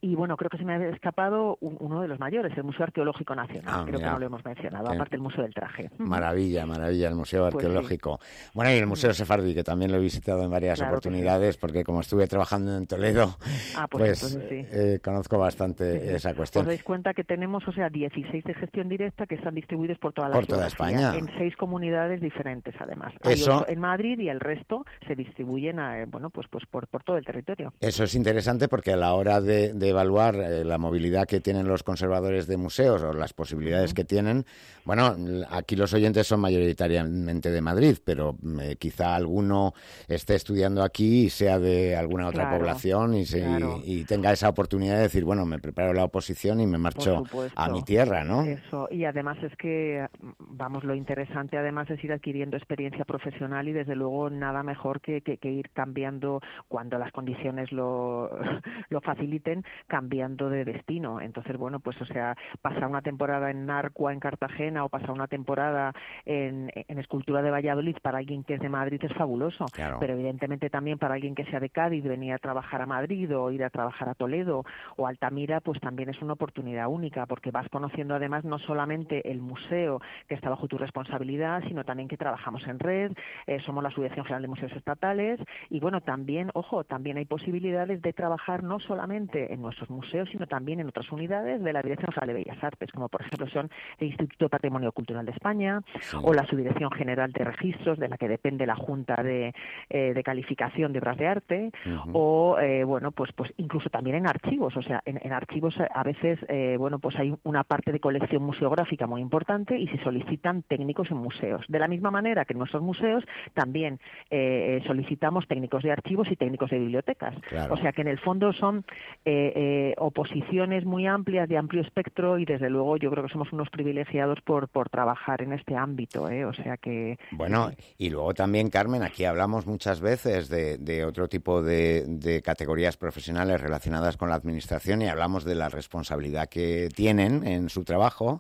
Y bueno, creo que se me ha escapado un, uno de los mayores, el Museo Arqueológico Nacional, ah, creo mira. que no lo hemos mencionado, Qué aparte el Museo del Traje. Maravilla, maravilla, el Museo Pues Arqueológico. Sí. Bueno, y el Museo Sefardí, que también lo he visitado en varias claro oportunidades, sí. porque como estuve trabajando en Toledo, ah, pues, pues sí. eh, conozco bastante sí. esa cuestión. Os dais cuenta que tenemos, o sea, dieciséis de gestión directa que están distribuidos por toda la por toda España. En seis comunidades diferentes, además. Eso, Hay ocho en Madrid y el resto se distribuyen a, bueno, pues, pues por, por todo el territorio. Eso es interesante porque a la hora de, de evaluar eh, la movilidad que tienen los conservadores de museos o las posibilidades uh-huh. que tienen, bueno, aquí los oyentes son mayoritariamente de Madrid, pero eh, quizá alguno esté estudiando aquí y sea de alguna otra claro, población y, se, claro. y, y tenga esa oportunidad de decir, bueno, me preparo la oposición y me marcho a mi tierra, ¿no? Eso, y además es que, vamos, lo interesante además es ir adquiriendo experiencia profesional y desde luego nada mejor que, que, que ir cambiando cuando las condiciones lo, lo faciliten, cambiando de destino. Entonces, bueno, pues o sea, pasar una temporada en Narcua, en Cartagena, o pasar una temporada en, en Escultura de Valladolid para alguien que es de Madrid es fabuloso, claro. pero evidentemente también para alguien que sea de Cádiz, venir a trabajar a Madrid o ir a trabajar a Toledo o Altamira, pues también es una oportunidad única, porque vas conociendo además no solamente el museo que está bajo tu responsabilidad, sino también que trabajamos en red, eh, somos la Subdirección General de Museos Estatales y bueno, también, ojo, también hay posibilidades de trabajar no solamente en nuestros museos, sino también en otras unidades de la Dirección General de Bellas Artes, como por ejemplo son el Instituto de Patrimonio Cultural de España sí. o la Subdirección General de Registros, de la que depende la Junta de, eh, de Calificación de Obras de Arte, uh-huh. o eh, bueno, pues pues incluso también en archivos, o sea, en, en archivos a veces, eh, bueno, pues hay una parte de colección museográfica muy importante y se solicitan técnicos en museos. De la misma manera que en nuestros museos también eh, solicitamos técnicos de archivos y técnicos de bibliotecas. Claro. O sea que en el fondo son eh, eh, oposiciones muy amplias, de amplio espectro y desde luego yo creo que somos unos privilegiados por, por trabajar en este ámbito. ¿eh? O sea que... Bueno, y luego también, Carmen, aquí hablamos muchas veces de, de otro tipo de, de categorías profesionales relacionadas con la administración y hablamos de la responsabilidad que tienen en su trabajo.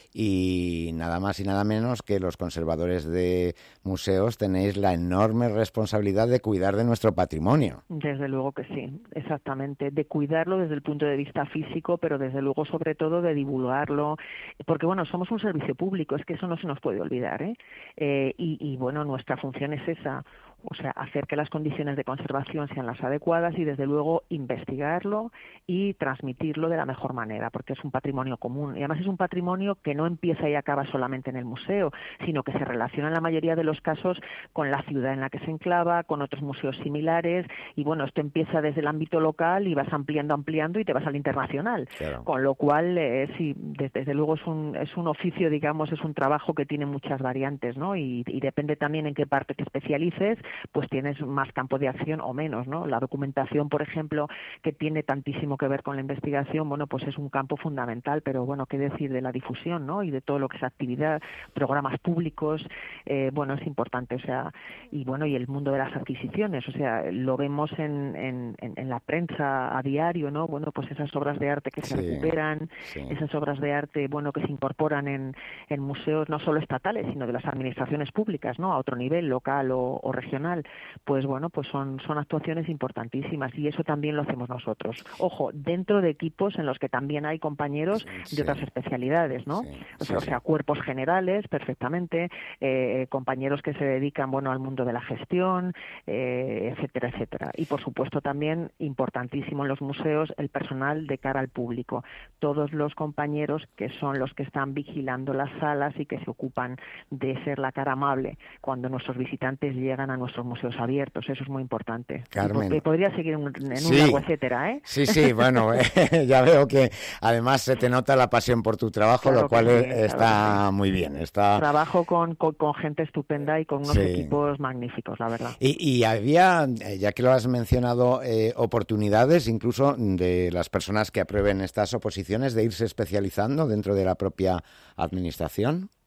Y nada más y nada menos que los conservadores de museos tenéis la enorme responsabilidad de cuidar de nuestro patrimonio. Desde luego que sí, exactamente, de cuidarlo desde el punto de vista físico, pero desde luego sobre todo de divulgarlo, porque bueno, somos un servicio público, es que eso no se nos puede olvidar, ¿eh? Eh, y, y bueno, nuestra función es esa. O sea, hacer que las condiciones de conservación sean las adecuadas y, desde luego, investigarlo y transmitirlo de la mejor manera, porque es un patrimonio común. Y además es un patrimonio que no empieza y acaba solamente en el museo, sino que se relaciona en la mayoría de los casos con la ciudad en la que se enclava, con otros museos similares. Y, bueno, esto empieza desde el ámbito local y vas ampliando, ampliando y te vas al internacional. Claro. Con lo cual, eh, sí, desde, desde luego es un, es un oficio, digamos, es un trabajo que tiene muchas variantes, ¿no? Y, y depende también en qué parte te especialices, pues tienes más campo de acción o menos, ¿no? La documentación, por ejemplo, que tiene tantísimo que ver con la investigación, bueno, pues es un campo fundamental, pero bueno, qué decir de la difusión, ¿no? Y de todo lo que es actividad, programas públicos, eh, bueno, es importante, o sea, y bueno, y el mundo de las adquisiciones, o sea, lo vemos en, en, en la prensa a diario, ¿no? Bueno, pues esas obras de arte que se sí, recuperan, sí. esas obras de arte, bueno, que se incorporan en, en museos no solo estatales, sino de las administraciones públicas, ¿no? A otro nivel, local o, o regional. Pues bueno, pues son, son actuaciones importantísimas y eso también lo hacemos nosotros. Ojo, dentro de equipos en los que también hay compañeros sí. de otras especialidades, ¿no? Sí, o, sea, sí, o sea, cuerpos generales, perfectamente, eh, compañeros que se dedican, bueno, al mundo de la gestión, eh, etcétera, etcétera. Y por supuesto también, importantísimo en los museos, el personal de cara al público. Todos los compañeros que son los que están vigilando las salas y que se ocupan de ser la cara amable cuando nuestros visitantes llegan a nuestros museos abiertos, eso es muy importante. Carmen. Podría seguir en un, en sí. un largo etcétera, ¿eh? Sí, sí, bueno, eh, ya veo que además se te nota la pasión por tu trabajo, claro lo cual sí, está claro sí. muy bien. Está... Trabajo con, con, con gente estupenda y con unos sí. equipos magníficos, la verdad. Y, y había, ya que lo has mencionado, eh, oportunidades incluso de las personas que aprueben estas oposiciones de irse especializando dentro de la propia administración.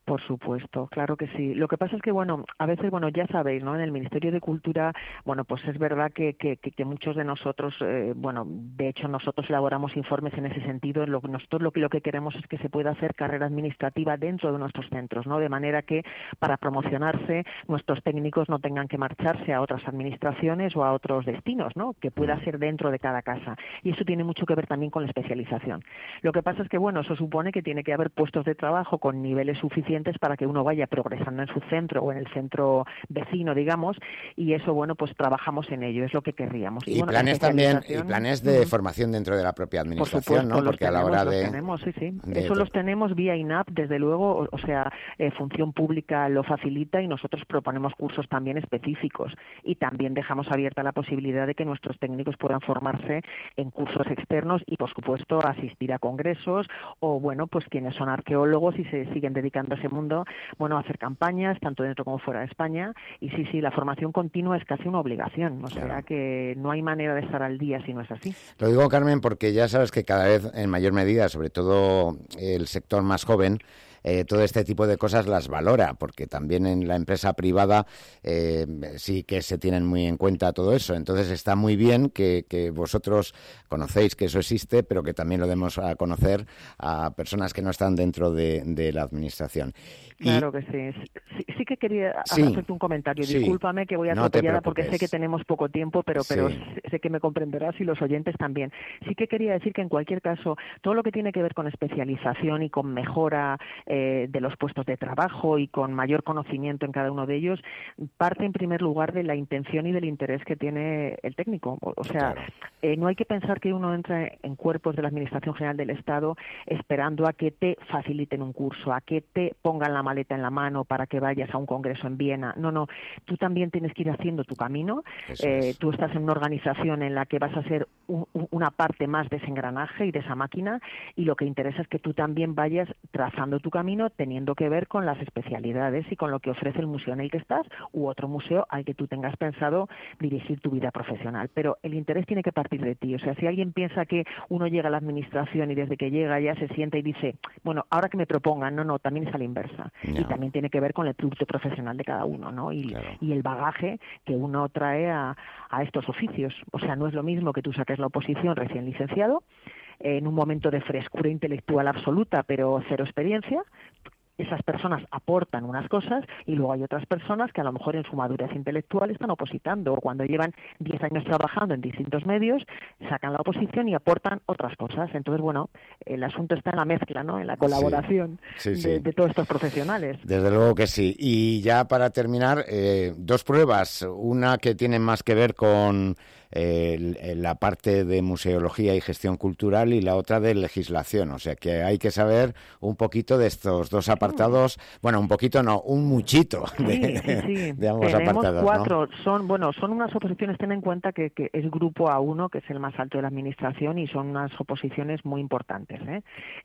Por supuesto, claro que sí. Lo que pasa es que, bueno, a veces, bueno, ya sabéis, ¿no? En el Ministerio de Cultura, bueno, pues es verdad que, que, que muchos de nosotros, eh, bueno, de hecho nosotros elaboramos informes en ese sentido. Lo, nosotros lo que, lo que queremos es que se pueda hacer carrera administrativa dentro de nuestros centros, ¿no? De manera que para promocionarse nuestros técnicos no tengan que marcharse a otras administraciones o a otros destinos, ¿no? Que pueda ser dentro de cada casa. Y eso tiene mucho que ver también con la especialización. Lo que pasa es que, bueno, eso supone que tiene que haber puestos de trabajo con niveles suficientes para que uno vaya progresando en su centro o en el centro vecino, digamos, y eso, bueno, pues trabajamos en ello, es lo que querríamos. Y, y bueno, planes también, y planes de uh-huh. formación dentro de la propia administración, supuesto, ¿no? Porque a la hora los de... Tenemos, sí, sí. De... Eso los tenemos vía I N A P, desde luego, o, o sea, eh, Función Pública lo facilita y nosotros proponemos cursos también específicos y también dejamos abierta la posibilidad de que nuestros técnicos puedan formarse en cursos externos y, por supuesto, asistir a congresos o, bueno, pues quienes son arqueólogos y se siguen dedicando a ese mundo, bueno, hacer campañas tanto dentro como fuera de España. Y sí, sí, la formación continua es casi una obligación, o sea, claro, que no hay manera de estar al día si no es así. Lo digo, Carmen, porque ya sabes que cada vez en mayor medida, sobre todo el sector más joven, Eh, todo este tipo de cosas las valora, porque también en la empresa privada eh, sí que se tienen muy en cuenta todo eso. Entonces está muy bien que, que vosotros conocéis que eso existe, pero que también lo demos a conocer a personas que no están dentro de, de la administración. Claro y... que sí. sí. Sí que quería sí. hacerte un comentario. Sí. Discúlpame que voy atropellada no porque sé que tenemos poco tiempo, pero, sí. pero sé que me comprenderás y los oyentes también. Sí que quería decir que en cualquier caso, todo lo que tiene que ver con especialización y con mejora eh, de los puestos de trabajo y con mayor conocimiento en cada uno de ellos, parte en primer lugar de la intención y del interés que tiene el técnico. O, o sea, claro. eh, no hay que pensar que uno entra en cuerpos de la Administración General del Estado esperando a que te faciliten un curso, a que te pongan la maleta en la mano para que vayas a un congreso en Viena. No, no, tú también tienes que ir haciendo tu camino. Eh, tú estás en una organización en la que vas a ser un, una parte más de ese engranaje y de esa máquina, y lo que interesa es que tú también vayas trazando tu camino teniendo que ver con las especialidades y con lo que ofrece el museo en el que estás u otro museo al que tú tengas pensado dirigir tu vida profesional. Pero el interés tiene que partir de ti. O sea, si alguien piensa que uno llega a la administración y desde que llega ya se sienta y dice, bueno, ahora que me propongan, no, no, también es a la inversa. No. Y también tiene que ver con el producto profesional de cada uno, ¿no? Y, claro. y el bagaje que uno trae a, a estos oficios. O sea, no es lo mismo que tú saques la oposición recién licenciado, en un momento de frescura intelectual absoluta, pero cero experiencia. Esas personas aportan unas cosas y luego hay otras personas que a lo mejor en su madurez intelectual están opositando, o cuando llevan diez años trabajando en distintos medios, sacan la oposición y aportan otras cosas. Entonces, bueno, el asunto está en la mezcla, ¿no? En la colaboración sí, sí, sí. De, de todos estos profesionales. Desde luego que sí. Y ya para terminar, eh, dos pruebas. Una que tiene más que ver con eh, la parte de museología y gestión cultural y la otra de legislación. O sea que hay que saber un poquito de estos dos apartados. apartados, bueno, un poquito no, un muchito de, sí, sí, sí. de ambos Tenemos apartados, cuatro, ¿no? son, bueno, son unas oposiciones, ten en cuenta que, que es grupo A uno, que es el más alto de la administración, y son unas oposiciones muy importantes, ¿eh?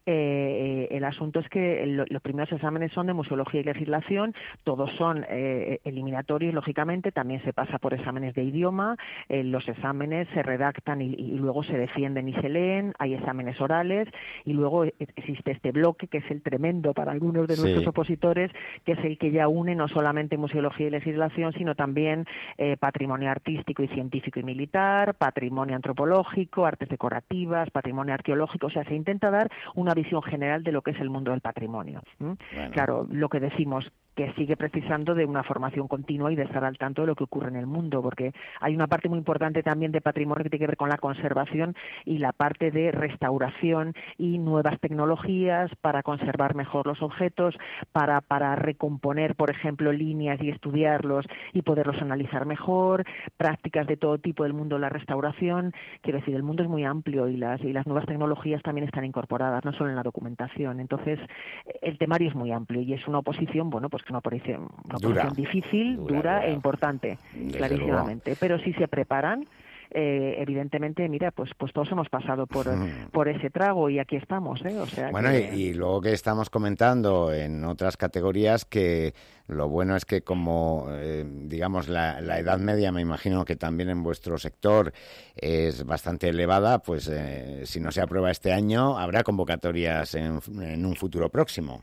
Eh, el asunto es que lo, los primeros exámenes son de museología y legislación, todos son eh, eliminatorios, lógicamente, también se pasa por exámenes de idioma, eh, los exámenes se redactan y, y luego se defienden y se leen, hay exámenes orales, y luego existe este bloque que es el tremendo para algunos de nuestros sí. opositores, que es el que ya une no solamente museología y legislación, sino también eh, patrimonio artístico y científico y militar, patrimonio antropológico, artes decorativas, patrimonio arqueológico. O sea, se intenta dar una visión general de lo que es el mundo del patrimonio. ¿Mm? Bueno. Claro, lo que decimos, que sigue precisando de una formación continua y de estar al tanto de lo que ocurre en el mundo, porque hay una parte muy importante también de patrimonio que tiene que ver con la conservación y la parte de restauración y nuevas tecnologías para conservar mejor los objetos, para, para recomponer, por ejemplo, líneas y estudiarlos y poderlos analizar mejor, prácticas de todo tipo del mundo de la restauración. Quiero decir, el mundo es muy amplio y las, y las nuevas tecnologías también están incorporadas, no solo en la documentación. Entonces, el temario es muy amplio y es una oposición, bueno, pues que una oposición, una oposición difícil, dura, dura, dura e importante, Desde clarísimamente. Luego. Pero si se preparan, Eh, evidentemente, mira, pues pues todos hemos pasado por, mm. por ese trago y aquí estamos, ¿eh? O sea bueno, que... y, y luego que estamos comentando en otras categorías que lo bueno es que como, eh, digamos, la, la edad media, me imagino que también en vuestro sector es bastante elevada, pues eh, si no se aprueba este año, habrá convocatorias en, en un futuro próximo.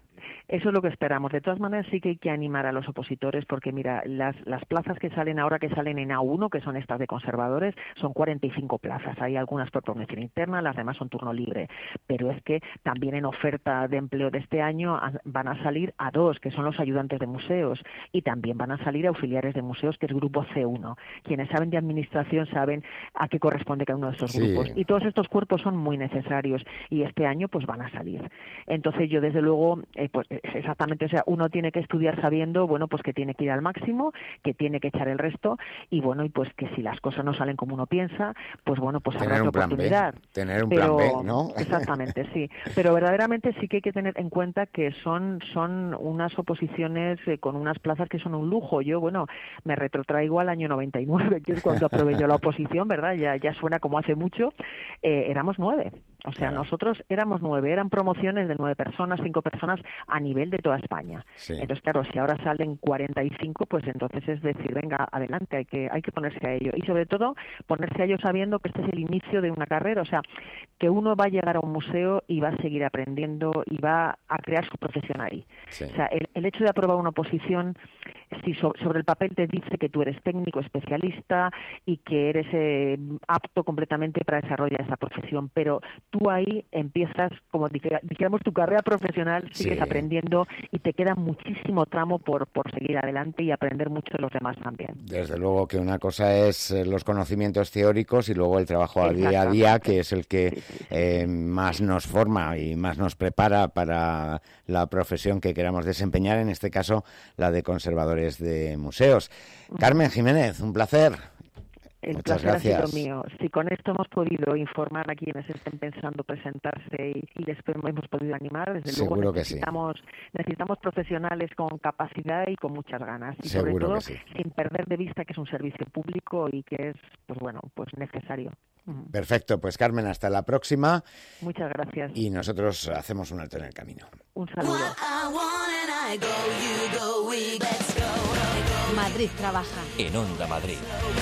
Eso es lo que esperamos. De todas maneras, sí que hay que animar a los opositores porque, mira, las, las plazas que salen ahora, que salen en A uno, que son estas de conservadores, son cuarenta y cinco plazas. Hay algunas por promoción interna, las demás son turno libre. Pero es que también en oferta de empleo de este año van a salir A dos, que son los ayudantes de museos, y también van a salir auxiliares de museos, que es grupo C uno. Quienes saben de administración saben a qué corresponde cada uno de estos sí. grupos. Y todos estos cuerpos son muy necesarios y este año pues van a salir. Entonces yo desde luego, eh, pues exactamente, o sea, uno tiene que estudiar sabiendo, bueno, pues que tiene que ir al máximo, que tiene que echar el resto y bueno, y pues que si las cosas no salen como uno piensa, pues bueno, pues tener habrá un otra oportunidad. Plan B. Tener un Pero, plan B, ¿no? Exactamente, sí. Pero verdaderamente sí que hay que tener en cuenta que son, son unas oposiciones eh, con unas plazas que son un lujo. Yo, bueno, me retrotraigo al año noventa y nueve, que es cuando aprobé yo la oposición, ¿verdad? Ya, ya suena como hace mucho. Eh, éramos nueve. O sea, claro. Nosotros éramos nueve, eran promociones de nueve personas, cinco personas a nivel de toda España. Sí. Entonces, claro, si ahora salen cuarenta y cinco, pues entonces es decir, venga, adelante, hay que hay que ponerse a ello. Y sobre todo, ponerse a ello sabiendo que este es el inicio de una carrera, o sea, que uno va a llegar a un museo y va a seguir aprendiendo y va a crear su profesión ahí. Sí. O sea, el, el hecho de aprobar una oposición, si so, sobre el papel te dice que tú eres técnico, especialista y que eres eh, apto completamente para desarrollar esa profesión, pero tú ahí empiezas, como dijéramos, tu carrera profesional, sigues sí. aprendiendo y te queda muchísimo tramo por, por seguir adelante y aprender mucho de los demás también. Desde luego que una cosa es los conocimientos teóricos y luego el trabajo al día a día, que es el que sí, sí, sí. Eh, más nos forma y más nos prepara para la profesión que queramos desempeñar, en este caso la de conservadores de museos. Carmen Jiménez, un placer. El Muchas placer gracias. ha sido mío. Si con esto hemos podido informar a quienes estén pensando presentarse y, y les hemos podido animar, desde Seguro luego que necesitamos, sí. necesitamos profesionales con capacidad y con muchas ganas. Y Seguro sobre todo, que sí. sin perder de vista que es un servicio público y que es, pues bueno, pues necesario. Perfecto, pues Carmen, hasta la próxima. Muchas gracias. Y nosotros hacemos un alto en el camino. Un saludo. Madrid trabaja. En Onda Madrid.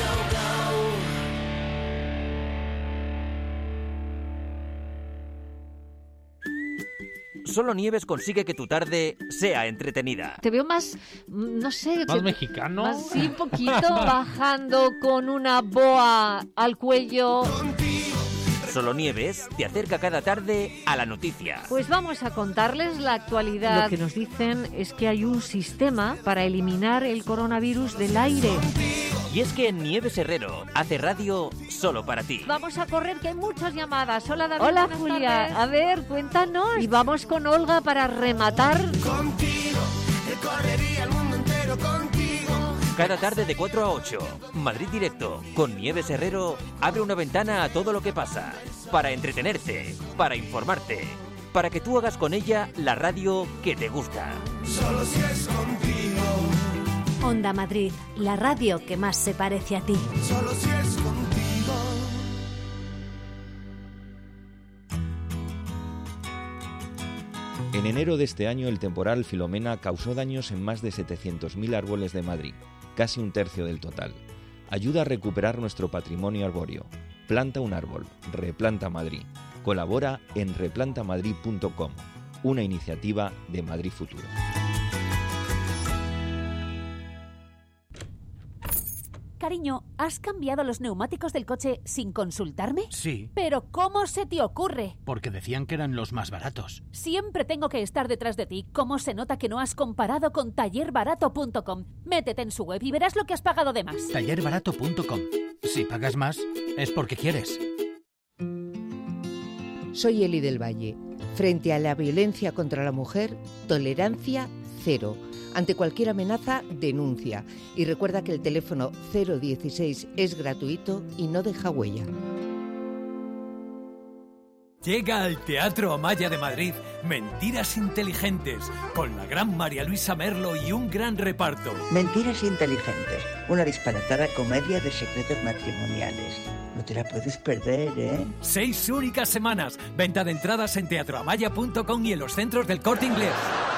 Solo Nieves consigue que tu tarde sea entretenida. Te veo más, no sé... ¿Más que, mexicano? Más, sí, un poquito, bajando con una boa al cuello. Solo Nieves te acerca cada tarde a la noticia. Pues vamos a contarles la actualidad. Lo que nos dicen es que hay un sistema para eliminar el coronavirus del aire. Y es que Nieves Herrero hace radio solo para ti. Vamos a correr, que hay muchas llamadas. Hola, David. Hola, Julia. tardes. A ver, cuéntanos. Y vamos con Olga para rematar. Contigo, recorrería el mundo entero contigo. Cada tarde de cuatro a ocho, Madrid Directo, con Nieves Herrero, abre una ventana a todo lo que pasa. Para entretenerte, para informarte, para que tú hagas con ella la radio que te gusta. Solo si es contigo. Onda Madrid, la radio que más se parece a ti. Solo si es contigo. En enero de este año, el temporal Filomena causó daños en más de setecientos mil árboles de Madrid, casi un tercio del total. Ayuda a recuperar nuestro patrimonio arbóreo. Planta un árbol. Replanta Madrid. Colabora en replanta madrid punto com, una iniciativa de Madrid Futuro. Cariño, ¿has cambiado los neumáticos del coche sin consultarme? Sí. ¿Pero cómo se te ocurre? Porque decían que eran los más baratos. Siempre tengo que estar detrás de ti. ¿Cómo se nota que no has comparado con taller barato punto com? Métete en su web y verás lo que has pagado de más. taller barato punto com. Si pagas más, es porque quieres. Soy Eli del Valle. Frente a la violencia contra la mujer, tolerancia cero. Ante cualquier amenaza, denuncia. Y recuerda que el teléfono cero dieciséis es gratuito y no deja huella. Llega al Teatro Amaya de Madrid Mentiras Inteligentes, con la gran María Luisa Merlo y un gran reparto. Mentiras Inteligentes, una disparatada comedia de secretos matrimoniales. No te la puedes perder, ¿eh? Seis únicas semanas. Venta de entradas en teatro amaya punto com y en los centros del Corte Inglés.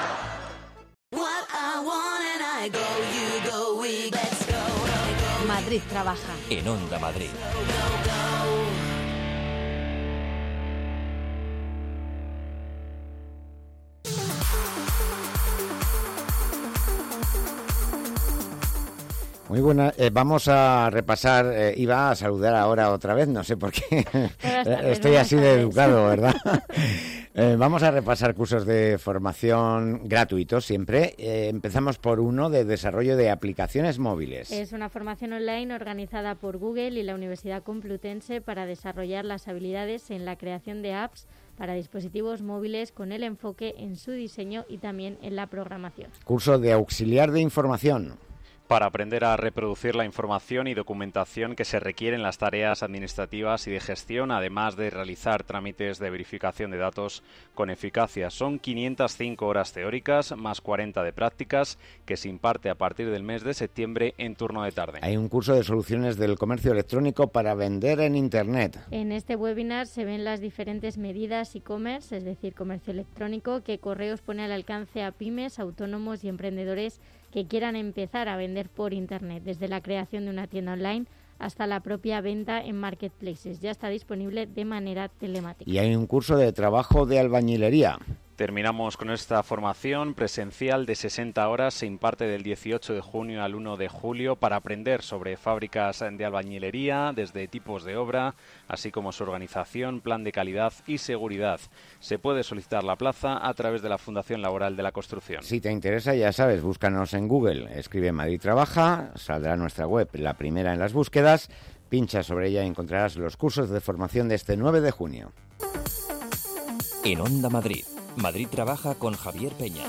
Madrid trabaja. En Onda Madrid. Muy buena. Eh, vamos a repasar, eh, iba a saludar ahora otra vez, no sé por qué. Estoy así de educado, ¿verdad? eh, vamos a repasar cursos de formación gratuitos siempre. Eh, empezamos por uno de desarrollo de aplicaciones móviles. Es una formación online organizada por Google y la Universidad Complutense para desarrollar las habilidades en la creación de apps para dispositivos móviles con el enfoque en su diseño y también en la programación. Curso de auxiliar de información. Para aprender a reproducir la información y documentación que se requiere en las tareas administrativas y de gestión, además de realizar trámites de verificación de datos con eficacia. Son quinientas cinco horas teóricas más cuarenta de prácticas que se imparte a partir del mes de septiembre en turno de tarde. Hay un curso de soluciones del comercio electrónico para vender en Internet. En este webinar se ven las diferentes medidas e-commerce, es decir, comercio electrónico, que Correos pone al alcance a pymes, autónomos y emprendedores que quieran empezar a vender por Internet, desde la creación de una tienda online hasta la propia venta en marketplaces. Ya está disponible de manera telemática. Y hay un curso de trabajo de albañilería. Terminamos con esta formación presencial de sesenta horas. Se imparte del dieciocho de junio al uno de julio para aprender sobre fábricas de albañilería, desde tipos de obra, así como su organización, plan de calidad y seguridad. Se puede solicitar la plaza a través de la Fundación Laboral de la Construcción. Si te interesa, ya sabes, búscanos en Google. Escribe Madrid Trabaja, saldrá nuestra web, la primera en las búsquedas. Pincha sobre ella y encontrarás los cursos de formación de este nueve de junio. En Onda Madrid. Madrid Trabaja con Javier Peña.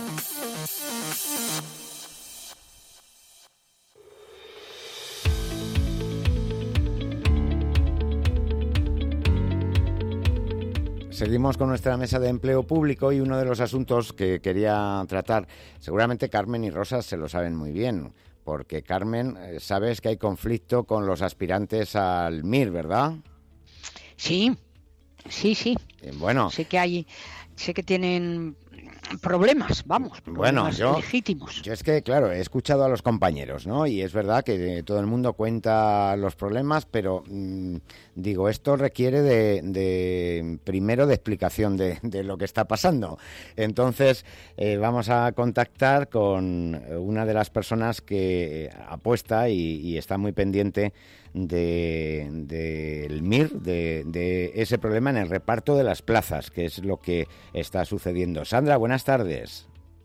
Seguimos con nuestra mesa de empleo público y uno de los asuntos que quería tratar, seguramente Carmen y Rosa se lo saben muy bien, porque Carmen, sabes que hay conflicto con los aspirantes al M I R, ¿verdad? Sí, sí, sí. Bueno. Sé que hay... Sé que tienen problemas, vamos, problemas bueno, yo, legítimos. Yo es que, claro, he escuchado a los compañeros, ¿no? Y es verdad que todo el mundo cuenta los problemas, pero mmm, digo, esto requiere de, de primero de explicación de, de lo que está pasando. Entonces, eh, vamos a contactar con una de las personas que apuesta y, y está muy pendiente del de, de M I R, de, de ese problema en el reparto de las plazas, que es lo que está sucediendo. Sandra, buenas tardes.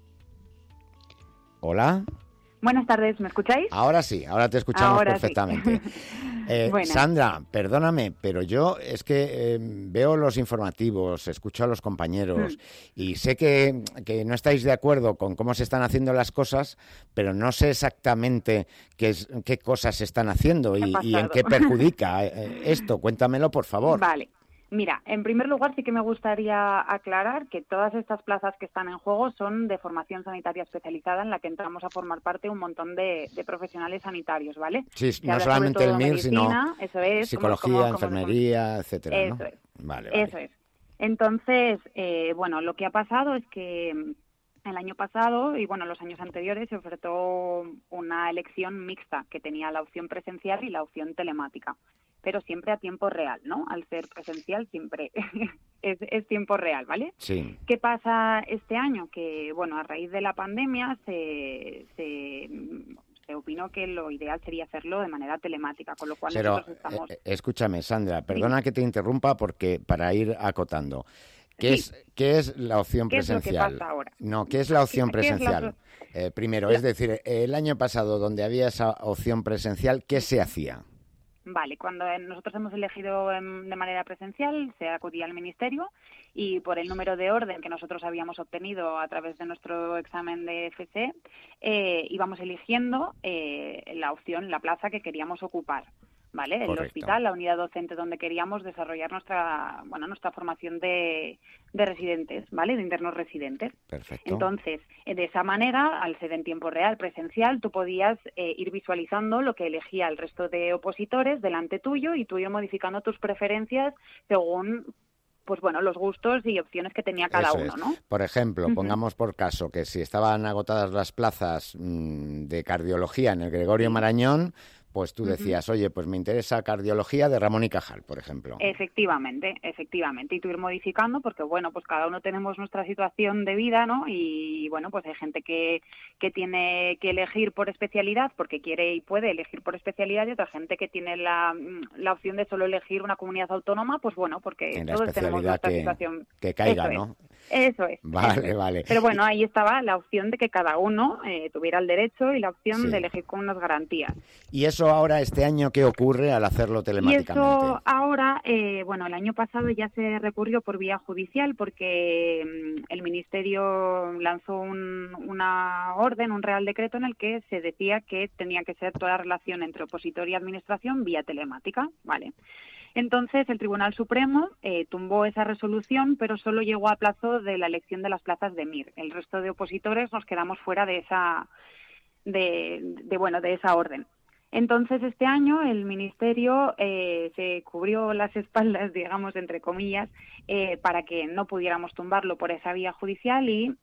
Hola. Buenas tardes, ¿me escucháis? Ahora sí, ahora te escuchamos ahora perfectamente. Sí. Eh, Sandra, perdóname, pero yo es que eh, veo los informativos, escucho a los compañeros mm. y sé que, que no estáis de acuerdo con cómo se están haciendo las cosas, pero no sé exactamente qué, es, qué cosas se están haciendo y, y en qué perjudica eh, esto. Cuéntamelo, por favor. Vale. Mira, en primer lugar sí que me gustaría aclarar que todas estas plazas que están en juego son de formación sanitaria especializada en la que entramos a formar parte un montón de, de profesionales sanitarios, ¿vale? Sí, no solamente el M I R, medicina, sino eso es, psicología, como, como, enfermería, como, etcétera, eso ¿no? Es, vale, vale. Eso es. Entonces, eh, bueno, lo que ha pasado es que el año pasado y bueno, los años anteriores se ofertó una elección mixta que tenía la opción presencial y la opción telemática, pero siempre a tiempo real, ¿no? Al ser presencial siempre es, es tiempo real, ¿vale? Sí. ¿Qué pasa este año? Que, bueno, a raíz de la pandemia se, se, se opinó que lo ideal sería hacerlo de manera telemática, con lo cual pero, nosotros estamos... Eh, escúchame, Sandra, perdona sí. que te interrumpa porque para ir acotando. ¿Qué, sí. es, ¿Qué es la opción ¿Qué presencial? Es lo que pasa ahora? No, ¿qué es la opción presencial? La... Eh, primero, la... es decir, el año pasado donde había esa opción presencial, ¿qué se hacía? Vale, cuando nosotros hemos elegido de manera presencial, se acudía al Ministerio y por el número de orden que nosotros habíamos obtenido a través de nuestro examen de F C, eh, íbamos eligiendo eh, la opción, la plaza que queríamos ocupar. ¿Vale? El Correcto. hospital, la unidad docente donde queríamos desarrollar nuestra, bueno, nuestra formación de, de residentes, ¿vale? De internos residentes. Perfecto. Entonces, de esa manera, al ser en tiempo real, presencial, tú podías eh, ir visualizando lo que elegía el resto de opositores delante tuyo y tú ir modificando tus preferencias según, pues bueno, los gustos y opciones que tenía cada Eso uno, es. ¿no? Por ejemplo, Uh-huh. pongamos por caso que si estaban agotadas las plazas mmm, de cardiología en el Gregorio Marañón, pues tú decías, uh-huh. oye, pues me interesa cardiología de Ramón y Cajal, por ejemplo. Efectivamente, efectivamente, y tú ir modificando, porque bueno, pues cada uno tenemos nuestra situación de vida, ¿no? Y bueno, pues hay gente que, que tiene que elegir por especialidad, porque quiere y puede elegir por especialidad, y otra gente que tiene la, la opción de solo elegir una comunidad autónoma, pues bueno, porque en la todos tenemos nuestra que, situación. Que caiga, eso ¿no? Es, eso es. Vale, eso es. vale. Pero bueno, ahí estaba la opción de que cada uno eh, tuviera el derecho y la opción sí. de elegir con unas garantías. ¿Y eso ahora, este año, qué ocurre al hacerlo telemáticamente? Y eso ahora, eh, bueno, el año pasado ya se recurrió por vía judicial porque mm, el Ministerio lanzó un, una orden, un real decreto en el que se decía que tenía que ser toda la relación entre opositor y administración vía telemática, ¿vale? Entonces, el Tribunal Supremo eh, tumbó esa resolución, pero solo llegó a plazo de la elección de las plazas de M I R. El resto de opositores nos quedamos fuera de esa, de, de bueno, de esa orden. Entonces, este año el Ministerio eh, se cubrió las espaldas, digamos, entre comillas, eh, para que no pudiéramos tumbarlo por esa vía judicial y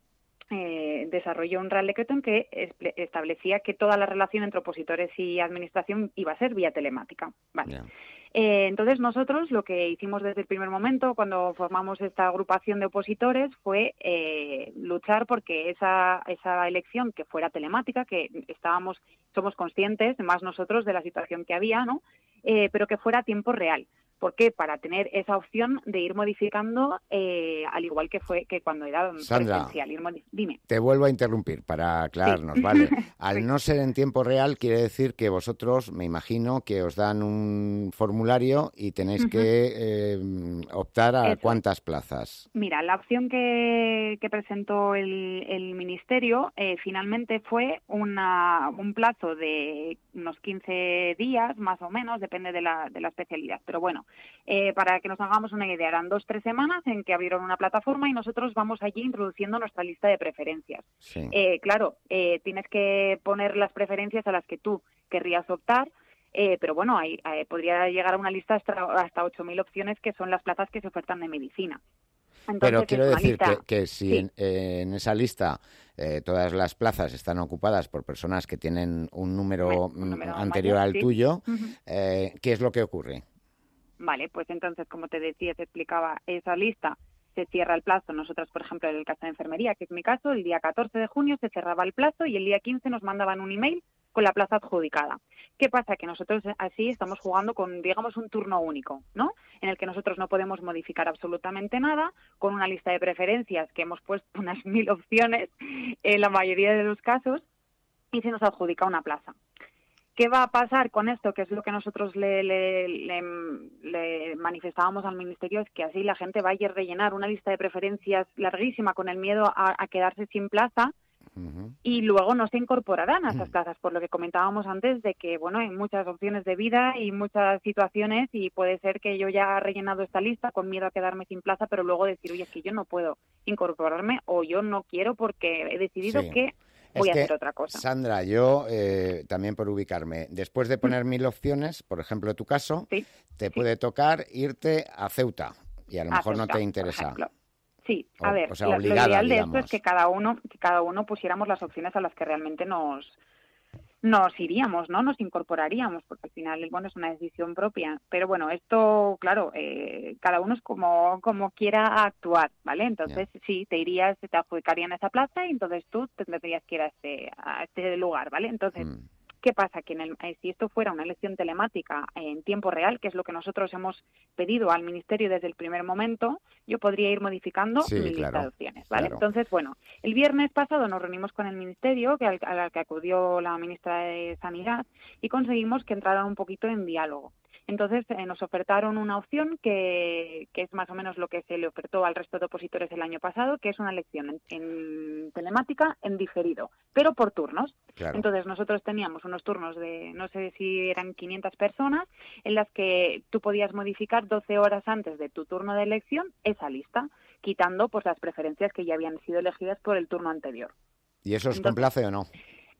eh, desarrolló un real decreto en que establecía que toda la relación entre opositores y administración iba a ser vía telemática. Vale. Yeah. Eh, entonces nosotros lo que hicimos desde el primer momento cuando formamos esta agrupación de opositores fue eh, luchar porque esa, esa elección que fuera telemática, que estábamos, somos conscientes, más nosotros, de la situación que había, ¿no? Eh, pero que fuera a tiempo real. ¿Por qué? Para tener esa opción de ir modificando, eh, al igual que fue que cuando era Sandra, presencial. Ir modi- Dime. Te vuelvo a interrumpir para aclararnos, sí. ¿vale? Al sí. no ser en tiempo real, quiere decir que vosotros, me imagino, que os dan un formulario y tenéis uh-huh. que eh, optar a Eso. cuántas plazas. Mira, la opción que, que presentó el, el Ministerio eh, finalmente fue una, un plazo de unos quince días, más o menos, depende de la, de la especialidad. Pero bueno, Eh, para que nos hagamos una idea, eran dos, tres semanas en que abrieron una plataforma y nosotros vamos allí introduciendo nuestra lista de preferencias. Sí. Eh, claro, eh, tienes que poner las preferencias a las que tú querrías optar, eh, pero bueno, hay, eh, podría llegar a una lista hasta, hasta ocho mil opciones que son las plazas que se ofertan de medicina. Entonces, pero quiero decir lista... que, que si sí. en, eh, en esa lista eh, todas las plazas están ocupadas por personas que tienen un número, bueno, un número anterior mayor, al sí. tuyo, uh-huh. eh, ¿qué es lo que ocurre? Vale, pues entonces, como te decía, te explicaba, esa lista se cierra el plazo. Nosotros, por ejemplo, en el caso de enfermería, que es mi caso, el día catorce de junio se cerraba el plazo y el día quince nos mandaban un email con la plaza adjudicada. ¿Qué pasa? Que nosotros así estamos jugando con, digamos, un turno único, ¿no? En el que nosotros no podemos modificar absolutamente nada, con una lista de preferencias que hemos puesto unas mil opciones en la mayoría de los casos, y se nos adjudica una plaza. ¿Qué va a pasar con esto? Que es lo que nosotros le, le, le, le manifestábamos al Ministerio, es que así la gente vaya a rellenar una lista de preferencias larguísima con el miedo a, a quedarse sin plaza uh-huh. y luego no se incorporarán a esas plazas, por lo que comentábamos antes de que, bueno, hay muchas opciones de vida y muchas situaciones y puede ser que yo ya he rellenado esta lista con miedo a quedarme sin plaza, pero luego decir, oye, es que yo no puedo incorporarme o yo no quiero porque he decidido sí. que... voy es a que, hacer otra cosa. Sandra, yo eh, también por ubicarme, después de poner mil opciones, por ejemplo, tu caso, sí, te sí. puede tocar irte a Ceuta y a lo a mejor Ceuta, no te interesa. Sí, o, a ver, o sea, lo, obligada, lo ideal de digamos. esto es que cada uno, que cada uno pusiéramos las opciones a las que realmente nos nos iríamos, ¿no? Nos incorporaríamos, porque al final, bueno, es una decisión propia. Pero bueno, esto, claro, eh, cada uno es como, como quiera actuar, ¿vale? Entonces, yeah. sí, te irías, te adjudicarían esa plaza y entonces tú tendrías que ir a este, a este lugar, ¿vale? Entonces, mm. ¿qué pasa? Que en el, eh, si esto fuera una elección telemática en tiempo real, que es lo que nosotros hemos pedido al Ministerio desde el primer momento, yo podría ir modificando sí, mi claro, lista de opciones, ¿vale? Claro. Entonces, bueno, el viernes pasado nos reunimos con el Ministerio, que al, a la que acudió la ministra de Sanidad, y conseguimos que entraran un poquito en diálogo. Entonces eh, nos ofertaron una opción que, que es más o menos lo que se le ofertó al resto de opositores el año pasado, que es una elección en, en telemática en diferido, pero por turnos. Claro. Entonces nosotros teníamos unos turnos de, no sé si eran quinientas personas, en las que tú podías modificar doce horas antes de tu turno de elección esa lista, quitando pues las preferencias que ya habían sido elegidas por el turno anterior. ¿Y eso os Entonces, complace o no?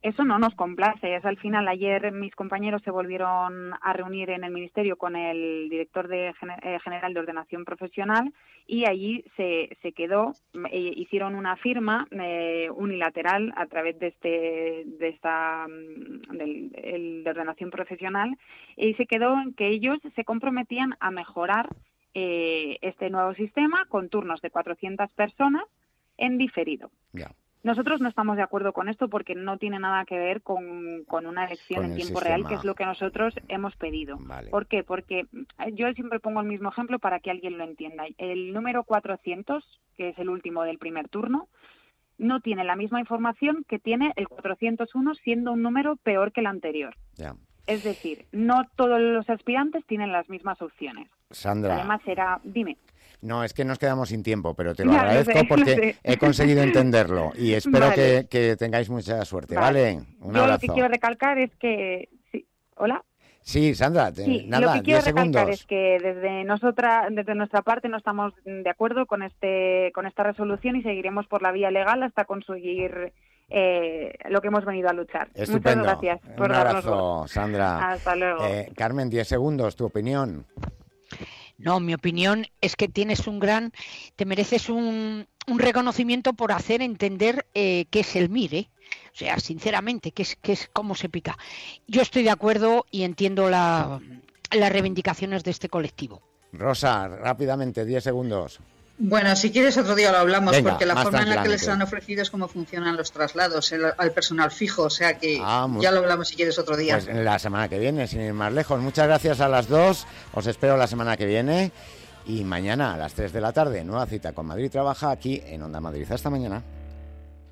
eso no nos complace. Es al final, ayer mis compañeros se volvieron a reunir en el Ministerio con el director de, eh, general de Ordenación Profesional y allí se, se quedó, eh, hicieron una firma eh, unilateral a través de este de esta del, el, de Ordenación Profesional y se quedó en que ellos se comprometían a mejorar eh, este nuevo sistema con turnos de cuatrocientas personas en diferido. Yeah. Nosotros no estamos de acuerdo con esto porque no tiene nada que ver con, con una elección Con en el tiempo sistema. real, que es lo que nosotros hemos pedido. Vale. ¿Por qué? Porque yo siempre pongo el mismo ejemplo para que alguien lo entienda. El número cuatrocientos, que es el último del primer turno, no tiene la misma información que tiene el cuatrocientos uno, siendo un número peor que el anterior. Ya. Es decir, no todos los aspirantes tienen las mismas opciones. Sandra. Además será... Dime. No, es que nos quedamos sin tiempo, pero te lo Ya, agradezco lo sé, porque lo sé. he conseguido entenderlo y espero Vale. que, que tengáis mucha suerte, ¿vale? Vale. Un Yo abrazo. lo que quiero recalcar es que... Sí. ¿Hola? Sí, Sandra, te- Sí, nada, lo que quiero diez recalcar segundos. es que desde nosotras, desde nuestra parte no estamos de acuerdo con este, con esta resolución y seguiremos por la vía legal hasta conseguir eh, lo que hemos venido a luchar. Estupendo. Muchas gracias por Un darnos abrazo, voz. Sandra. Hasta luego. Eh, Carmen, diez segundos, tu opinión. No, mi opinión es que tienes un gran, te mereces un, un reconocimiento por hacer entender eh, qué es el M I R, ¿eh? O sea, sinceramente, qué es, qué es cómo se pica. Yo estoy de acuerdo y entiendo la, las reivindicaciones de este colectivo. Rosa, rápidamente, diez segundos. Bueno, si quieres otro día lo hablamos, Venga, porque la más forma en la que les tranquilamente. han ofrecido es cómo funcionan los traslados el- al personal fijo, o sea que Ah, muy- ya lo hablamos si quieres otro día. Pues la semana que viene, sin ir más lejos. Muchas gracias a las dos. Os espero la semana que viene. Y mañana a las tres de la tarde, nueva cita con Madrid Trabaja aquí en Onda Madrid. Hasta mañana.